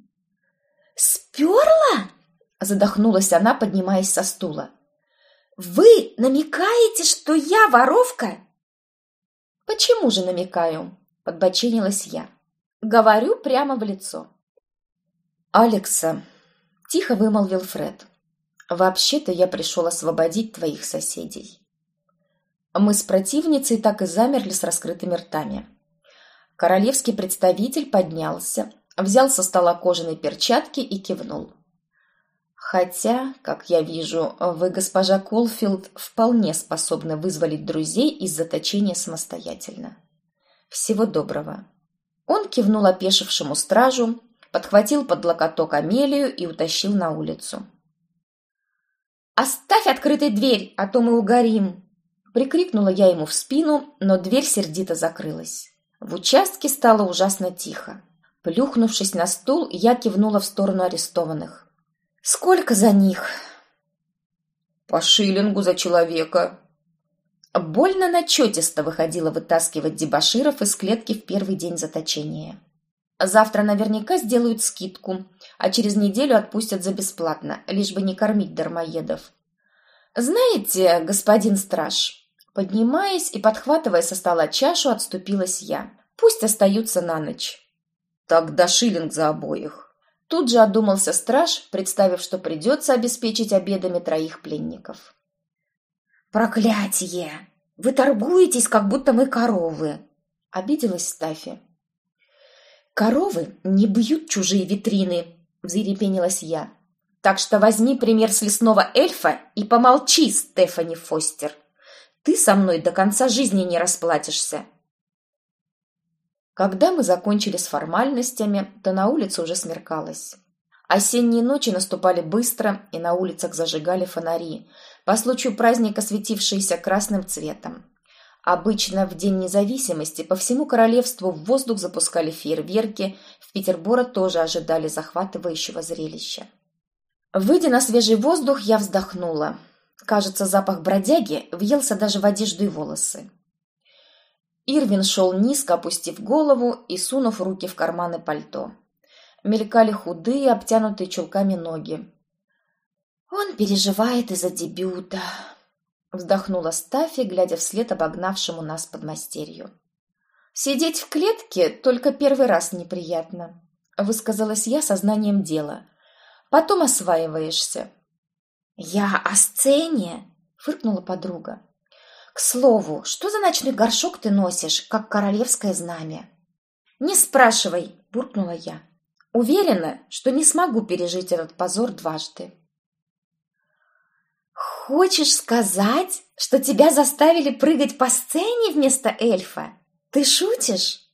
«Сперла?» — задохнулась она, поднимаясь со стула. «Вы намекаете, что я воровка?»
«Почему же намекаю?» — подбоченилась я. «Говорю прямо в лицо». «Алекса», — тихо вымолвил Фред, — «вообще-то я пришел освободить твоих соседей». Мы с противницей так и замерли с раскрытыми ртами. Королевский представитель поднялся, взял со стола кожаные перчатки и кивнул. «Хотя, как я вижу, вы, госпожа Колфилд, вполне способны вызволить друзей из заточения самостоятельно. Всего доброго». Он кивнул опешившему стражу, подхватил под локоток Амелию и утащил на улицу. «Оставь открытой дверь, а то мы угорим!» Прикрикнула я ему в спину, но дверь сердито закрылась. В участке стало ужасно тихо. Плюхнувшись на стул, я кивнула в сторону арестованных. «Сколько за них?»
«По шиллингу за человека».
Больно начетисто выходило вытаскивать дебоширов из клетки в первый день заточения. Завтра наверняка сделают скидку, а через неделю отпустят за бесплатно, лишь бы не кормить дармоедов. «Знаете, господин страж...» Поднимаясь и подхватывая со стола чашу, отступилась я. «Пусть остаются на ночь».
«Тогда шиллинг за обоих».
Тут же одумался страж, представив, что придется обеспечить обедами троих пленников. «Проклятие! Вы торгуетесь, как будто мы коровы!» — обиделась Стаффи. «Коровы не бьют чужие витрины!» — взъерепенилась я. «Так что возьми пример с лесного эльфа и помолчи, Стефани Фостер. Ты со мной до конца жизни не расплатишься!» Когда мы закончили с формальностями, то на улице уже смеркалось. Осенние ночи наступали быстро, и на улицах зажигали фонари, по случаю праздника светившиеся красным цветом. Обычно в День независимости по всему королевству в воздух запускали фейерверки, в Петербурге тоже ожидали захватывающего зрелища. Выйдя на свежий воздух, я вздохнула. Кажется, запах бродяги въелся даже в одежду и волосы. Ирвин шел низко, опустив голову и сунув руки в карманы пальто. Мелькали худые, обтянутые чулками ноги. «Он переживает из-за дебюта», — вздохнула Стаффи, глядя вслед обогнавшему нас подмастерью. «Сидеть в клетке только первый раз неприятно», — высказалась я сознанием дела. «Потом осваиваешься». «Я о сцене?» — фыркнула подруга. «К слову, что за ночной горшок ты носишь, как королевское знамя?» «Не спрашивай», — буркнула я. «Уверена, что не смогу пережить этот позор дважды». «Хочешь сказать, что тебя заставили прыгать по сцене вместо эльфа? Ты шутишь?»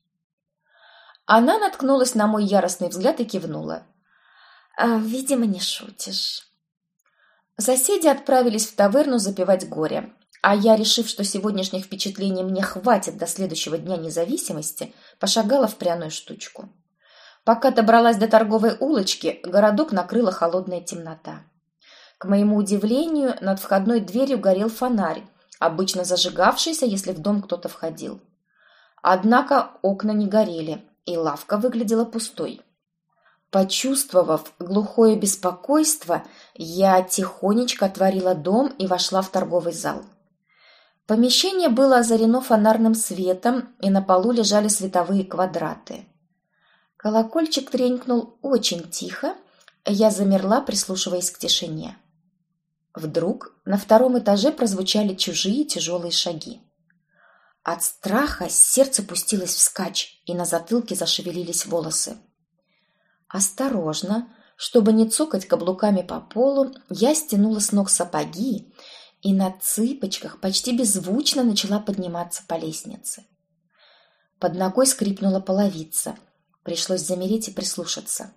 Она наткнулась на мой яростный взгляд и кивнула. «А, видимо, не шутишь». Соседи отправились в таверну запивать горе, а я, решив, что сегодняшних впечатлений мне хватит до следующего дня независимости, пошагала в пряную штучку. Пока добралась до торговой улочки, городок накрыла холодная темнота. К моему удивлению, над входной дверью горел фонарь, обычно зажигавшийся, если в дом кто-то входил. Однако окна не горели, и лавка выглядела пустой. Почувствовав глухое беспокойство, я тихонечко отворила дом и вошла в торговый зал. Помещение было озарено фонарным светом, и на полу лежали световые квадраты. Колокольчик тренькнул очень тихо, я замерла, прислушиваясь к тишине. Вдруг на втором этаже прозвучали чужие тяжелые шаги. От страха сердце пустилось вскачь, и на затылке зашевелились волосы. Осторожно, чтобы не цокать каблуками по полу, я стянула с ног сапоги и на цыпочках почти беззвучно начала подниматься по лестнице. Под ногой скрипнула половица. Пришлось замереть и прислушаться.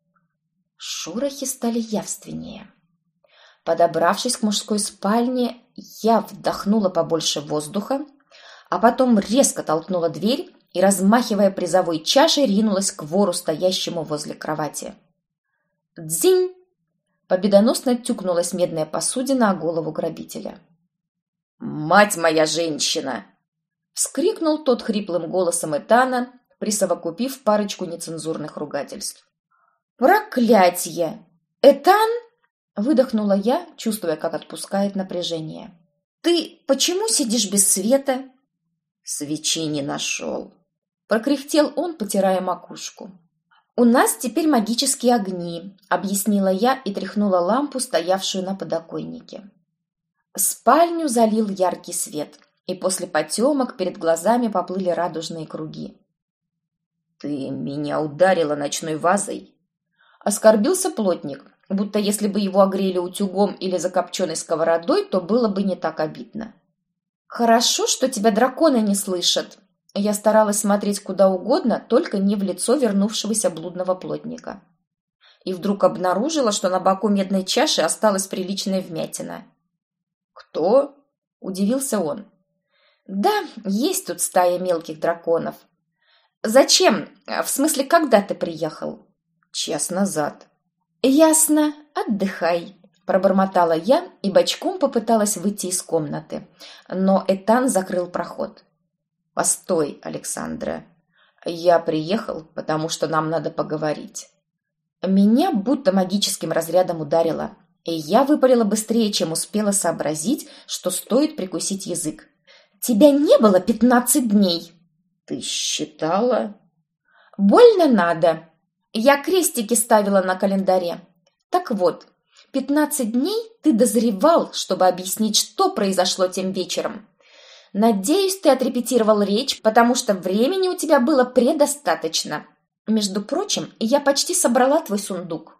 Шорохи стали явственнее. Подобравшись к мужской спальне, я вдохнула побольше воздуха, а потом резко толкнула дверь и, размахивая призовой чашей, ринулась к вору, стоящему возле кровати. «Дзинь!» — победоносно тюкнулась медная посудина о голову грабителя.
«Мать моя женщина!»
— вскрикнул тот хриплым голосом Этана, присовокупив парочку нецензурных ругательств. «Проклятье! Этан!» — выдохнула я, чувствуя, как отпускает напряжение. «Ты почему сидишь без света?»
«Свечи не нашел»,
— прокряхтел он, потирая макушку. «У нас теперь магические огни», — объяснила я и тряхнула лампу, стоявшую на подоконнике. Спальню залил яркий свет, и после потемок перед глазами поплыли радужные круги.
«Ты меня ударила ночной вазой?»
Оскорбился плотник, будто если бы его огрели утюгом или закопченной сковородой, то было бы не так обидно. «Хорошо, что тебя драконы не слышат». Я старалась смотреть куда угодно, только не в лицо вернувшегося блудного плотника. И вдруг обнаружила, что на боку медной чаши осталась приличная вмятина.
«Кто?»
– удивился он. «Да, есть тут стая мелких драконов». «Зачем? В смысле, когда ты приехал?»
«Час назад».
«Ясно. Отдыхай», – пробормотала я и бочком попыталась выйти из комнаты. Но Этан закрыл проход.
«Постой, Александра. Я приехал, потому что нам надо поговорить».
Меня будто магическим разрядом ударило, и я выпалила быстрее, чем успела сообразить, что стоит прикусить язык. «Тебя не было пятнадцать дней!»
«Ты считала?»
«Больно надо. Я крестики ставила на календаре. Так вот, пятнадцать дней ты дозревал, чтобы объяснить, что произошло тем вечером. Надеюсь, ты отрепетировал речь, потому что времени у тебя было предостаточно. Между прочим, я почти собрала твой сундук».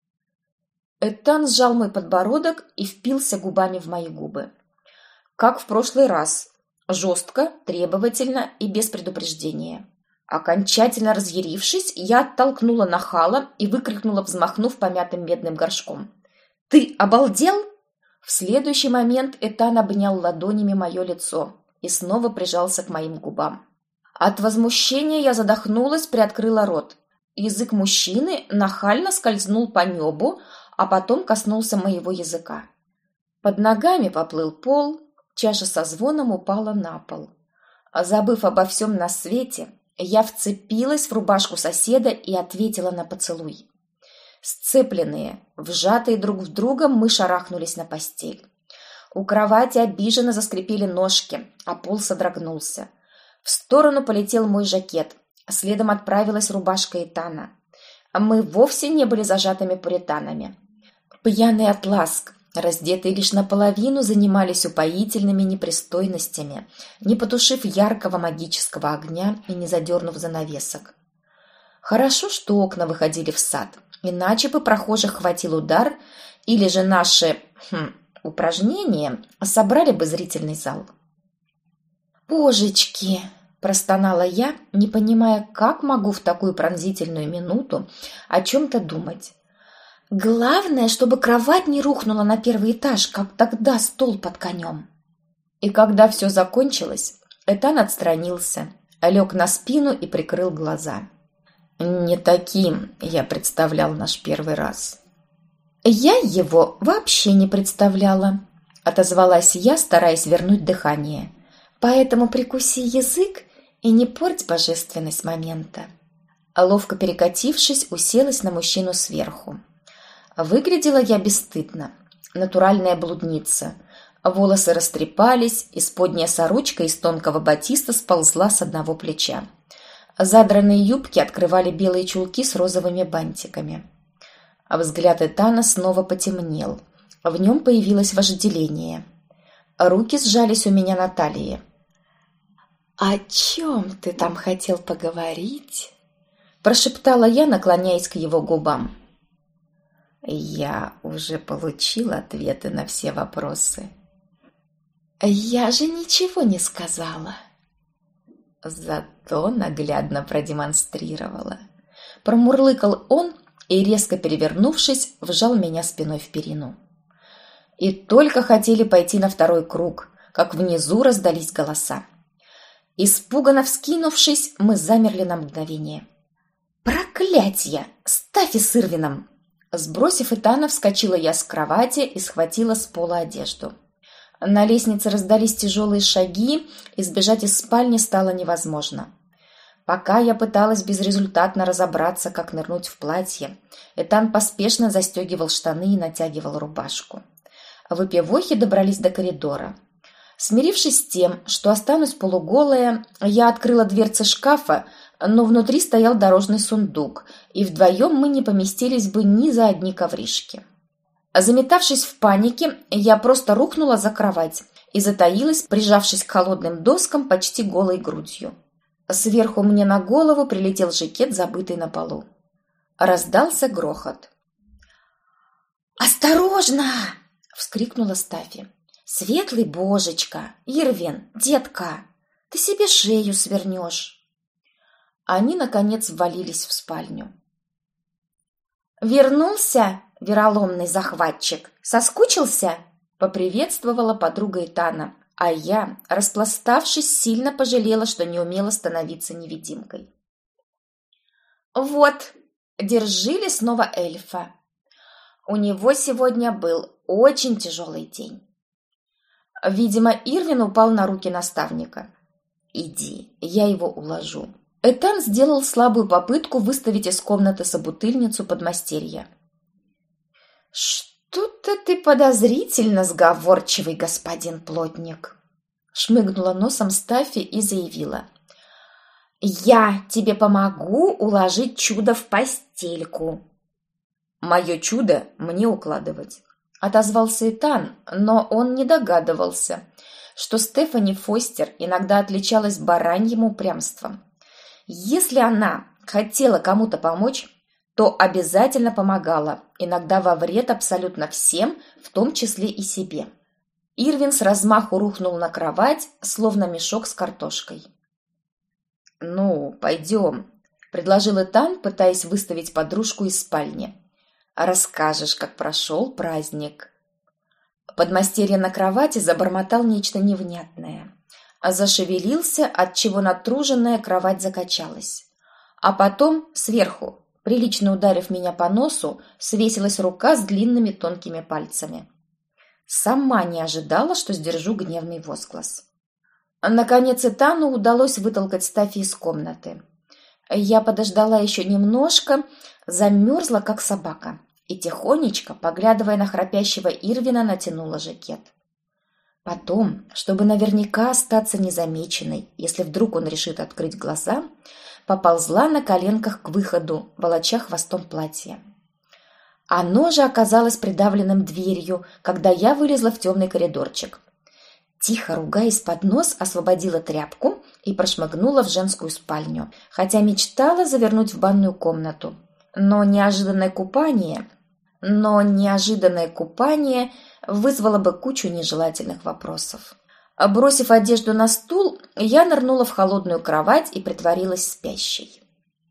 Этан сжал мой подбородок и впился губами в мои губы. Как в прошлый раз. Жестко, требовательно и без предупреждения. Окончательно разъярившись, я оттолкнула нахала и выкрикнула, взмахнув помятым медным горшком. «Ты обалдел?» В следующий момент Этан обнял ладонями мое лицо и снова прижался к моим губам. От возмущения я задохнулась, приоткрыла рот. Язык мужчины нахально скользнул по небу, а потом коснулся моего языка. Под ногами поплыл пол, чаша со звоном упала на пол. Забыв обо всем на свете, я вцепилась в рубашку соседа и ответила на поцелуй. Сцепленные, вжатые друг в друга, мы шарахнулись на постель. У кровати обиженно заскрипели ножки, а пол содрогнулся. В сторону полетел мой жакет, следом отправилась рубашка Этана. Мы вовсе не были зажатыми пуританами. Пьяные от ласк, раздетые лишь наполовину, занимались упоительными непристойностями, не потушив яркого магического огня и не задернув занавесок. Хорошо, что окна выходили в сад, иначе бы прохожих хватил удар, или же наши хм, упражнения собрали бы зрительный зал. «Божечки!» – простонала я, не понимая, как могу в такую пронзительную минуту о чем-то думать. «Главное, чтобы кровать не рухнула на первый этаж, как тогда стол под конем». И когда все закончилось, Этан отстранился, лег на спину и прикрыл глаза. Не таким я представлял наш первый раз. «Я его вообще не представляла», – отозвалась я, стараясь вернуть дыхание. «Поэтому прикуси язык и не порть божественность момента». Ловко перекатившись, уселась на мужчину сверху. Выглядела я бесстыдно. Натуральная блудница. Волосы растрепались, исподняя сорочка из тонкого батиста сползла с одного плеча. Задранные юбки открывали белые чулки с розовыми бантиками. А взгляд Этана снова потемнел. В нем появилось вожделение. Руки сжались у меня на талии. «О чем ты там хотел поговорить?» Прошептала я, наклоняясь к его губам. «Я уже получил ответы на все вопросы». «Я же ничего не сказала». Зато наглядно продемонстрировала. Промурлыкал он и, резко перевернувшись, вжал меня спиной в перину. И только хотели пойти на второй круг, как внизу раздались голоса. Испуганно вскинувшись, мы замерли на мгновение. «Проклятье! Стафи с Ирвином!» Сбросив Этана, вскочила я с кровати и схватила с пола одежду. На лестнице раздались тяжелые шаги, и сбежать из спальни стало невозможно. Пока я пыталась безрезультатно разобраться, как нырнуть в платье, Этан поспешно застегивал штаны и натягивал рубашку. Выпивохи добрались до коридора. Смирившись с тем, что останусь полуголая, я открыла дверцы шкафа,
но внутри стоял дорожный сундук, и вдвоем мы не поместились бы ни за одни ковришки. Заметавшись в панике, я просто рухнула за кровать и затаилась, прижавшись к холодным доскам почти голой грудью. Сверху мне на голову прилетел жакет, забытый на полу. Раздался грохот.
«Осторожно!» — вскрикнула Стаффи. «Светлый божечка! Ирвин, детка, ты себе шею свернешь!»
Они, наконец, ввалились в спальню.
«Вернулся, вероломный захватчик? Соскучился?»
— поприветствовала подруга Итана, а я, распластавшись, сильно пожалела, что не умела становиться невидимкой.
«Вот, держи лесного эльфа. У него сегодня был очень тяжелый день».
Видимо, Ирвин упал на руки наставника. «Иди, я его уложу». Этан сделал слабую попытку выставить из комнаты собутыльницу подмастерья.
«Что-то ты подозрительно сговорчивый, господин плотник», — шмыгнула носом Стаффи и заявила. «Я тебе помогу уложить чудо в постельку».
«Мое чудо мне укладывать», — отозвался Этан, но он не догадывался, что Стефани Фостер иногда отличалась бараньим упрямством. Если она хотела кому-то помочь, то обязательно помогала, иногда во вред абсолютно всем, в том числе и себе. Ирвин с размаху рухнул на кровать, словно мешок с картошкой. «Ну, пойдем», — предложил Этан, пытаясь выставить подружку из спальни. «Расскажешь, как прошел праздник». Подмастерье на кровати забормотал нечто невнятное, а зашевелился, отчего натруженная кровать закачалась. А потом сверху, прилично ударив меня по носу, свесилась рука с длинными тонкими пальцами. Сама не ожидала, что сдержу гневный возглас. Наконец Этану удалось вытолкать Стаффи из комнаты. Я подождала еще немножко, замерзла, как собака, и тихонечко, поглядывая на храпящего Ирвина, натянула жакет. Потом, чтобы наверняка остаться незамеченной, если вдруг он решит открыть глаза, поползла на коленках к выходу, волоча хвостом платья. Оно же оказалось придавленным дверью, когда я вылезла в темный коридорчик. Тихо ругаясь под нос, освободила тряпку и прошмыгнула в женскую спальню, хотя мечтала завернуть в банную комнату. Но неожиданное купание... Но неожиданное купание вызвало бы кучу нежелательных вопросов. Бросив одежду на стул, я нырнула в холодную кровать и притворилась спящей.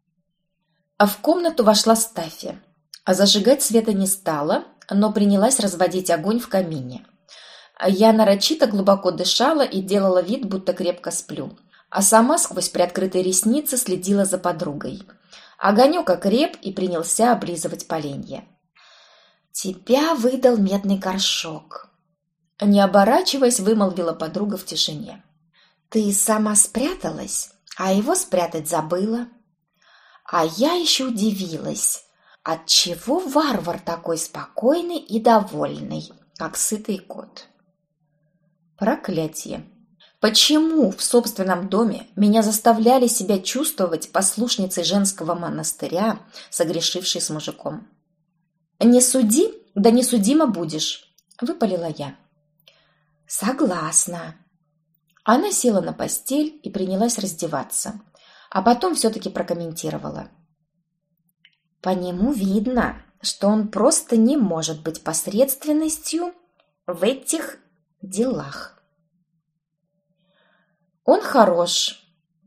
А в комнату вошла Стаффи. Зажигать света не стала, но принялась разводить огонь в камине. Я нарочито глубоко дышала и делала вид, будто крепко сплю, а сама сквозь приоткрытые ресницы следила за подругой. Огонек окреп и принялся облизывать поленья.
«Тебя выдал медный горшок», —
не оборачиваясь, вымолвила подруга в тишине.
«Ты сама спряталась, а его спрятать забыла. А я еще удивилась, отчего варвар такой спокойный и довольный, как сытый кот».
Проклятие! Почему в собственном доме меня заставляли себя чувствовать послушницей женского монастыря, согрешившей с мужиком? «Не суди, да не судима будешь», — выпалила я.
«Согласна».
Она села на постель и принялась раздеваться, а потом все-таки прокомментировала.
«По нему видно, что он просто не может быть посредственностью в этих делах».
«Он хорош».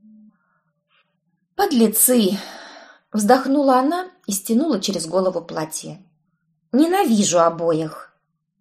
«Подлецы!» — вздохнула она и стянула через голову платье. «Ненавижу обоих».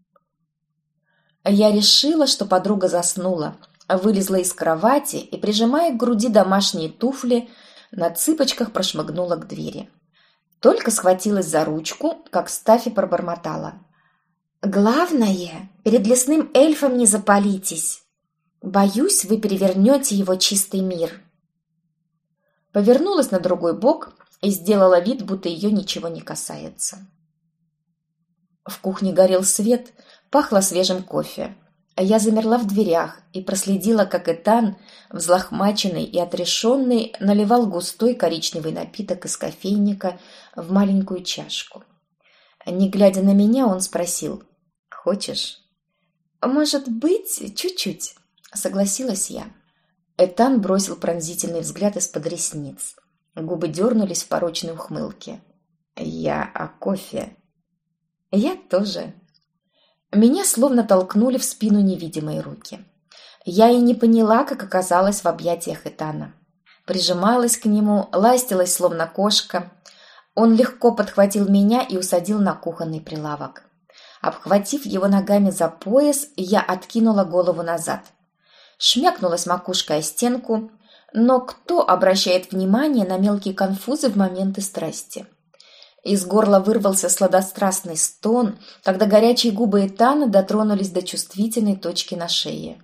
Я решила, что подруга заснула, вылезла из кровати и, прижимая к груди домашние туфли, на цыпочках прошмыгнула к двери. Только схватилась за ручку, как Стаффи пробормотала.
«Главное, перед лесным эльфом не запалитесь. Боюсь, вы перевернете его чистый мир».
Повернулась на другой бок и сделала вид, будто ее ничего не касается. В кухне горел свет, пахло свежим кофе. Я замерла в дверях и проследила, как Этан, взлохмаченный и отрешенный, наливал густой коричневый напиток из кофейника в маленькую чашку. Не глядя на меня, он спросил: «Хочешь?» «Может быть, чуть-чуть», — согласилась я. Этан бросил пронзительный взгляд из-под ресниц. Губы дернулись в порочной ухмылке. «Я о кофе». «Я тоже». Меня словно толкнули в спину невидимые руки. Я и не поняла, как оказалась в объятиях Этана. Прижималась к нему, ластилась, словно кошка. Он легко подхватил меня и усадил на кухонный прилавок. Обхватив его ногами за пояс, я откинула голову назад. Шмякнулась макушкой о стенку, но кто обращает внимание на мелкие конфузы в моменты страсти? Из горла вырвался сладострастный стон, когда горячие губы Этана дотронулись до чувствительной точки на шее.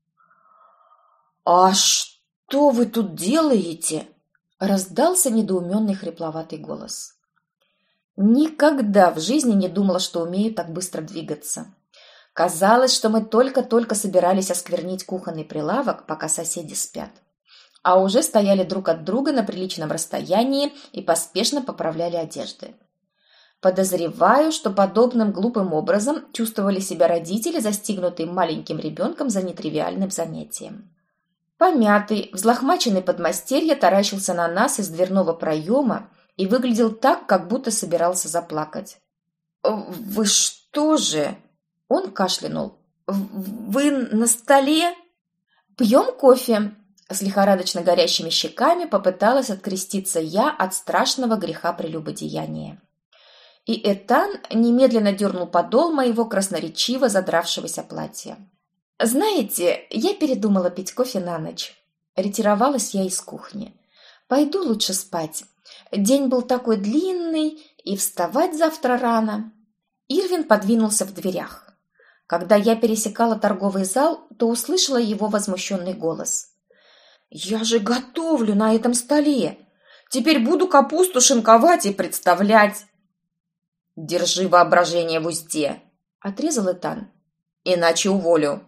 «А что вы тут делаете?» — раздался недоуменный хрипловатый голос. Никогда в жизни не думала, что умею так быстро двигаться. Казалось, что мы только-только собирались осквернить кухонный прилавок, пока соседи спят, а уже стояли друг от друга на приличном расстоянии и поспешно поправляли одежды. Подозреваю, что подобным глупым образом чувствовали себя родители, застигнутые маленьким ребенком за нетривиальным занятием. Помятый, взлохмаченный подмастерье таращился на нас из дверного проема и выглядел так, как будто собирался заплакать. «Вы что же?» — он кашлянул. «Вы на столе?» «Пьем кофе?» С лихорадочно горящими щеками попыталась откреститься я от страшного греха прелюбодеяния. И Этан немедленно дернул подол моего красноречиво задравшегося платья. «Знаете, я передумала пить кофе на ночь». Ретировалась я из кухни. «Пойду лучше спать. День был такой длинный, и вставать завтра рано». Ирвин подвинулся в дверях. Когда я пересекала торговый зал, то услышала его возмущенный голос. «Я же готовлю на этом столе! Теперь буду капусту шинковать и представлять!» «Держи воображение в узде!» — отрезал Этан. «Иначе уволю!»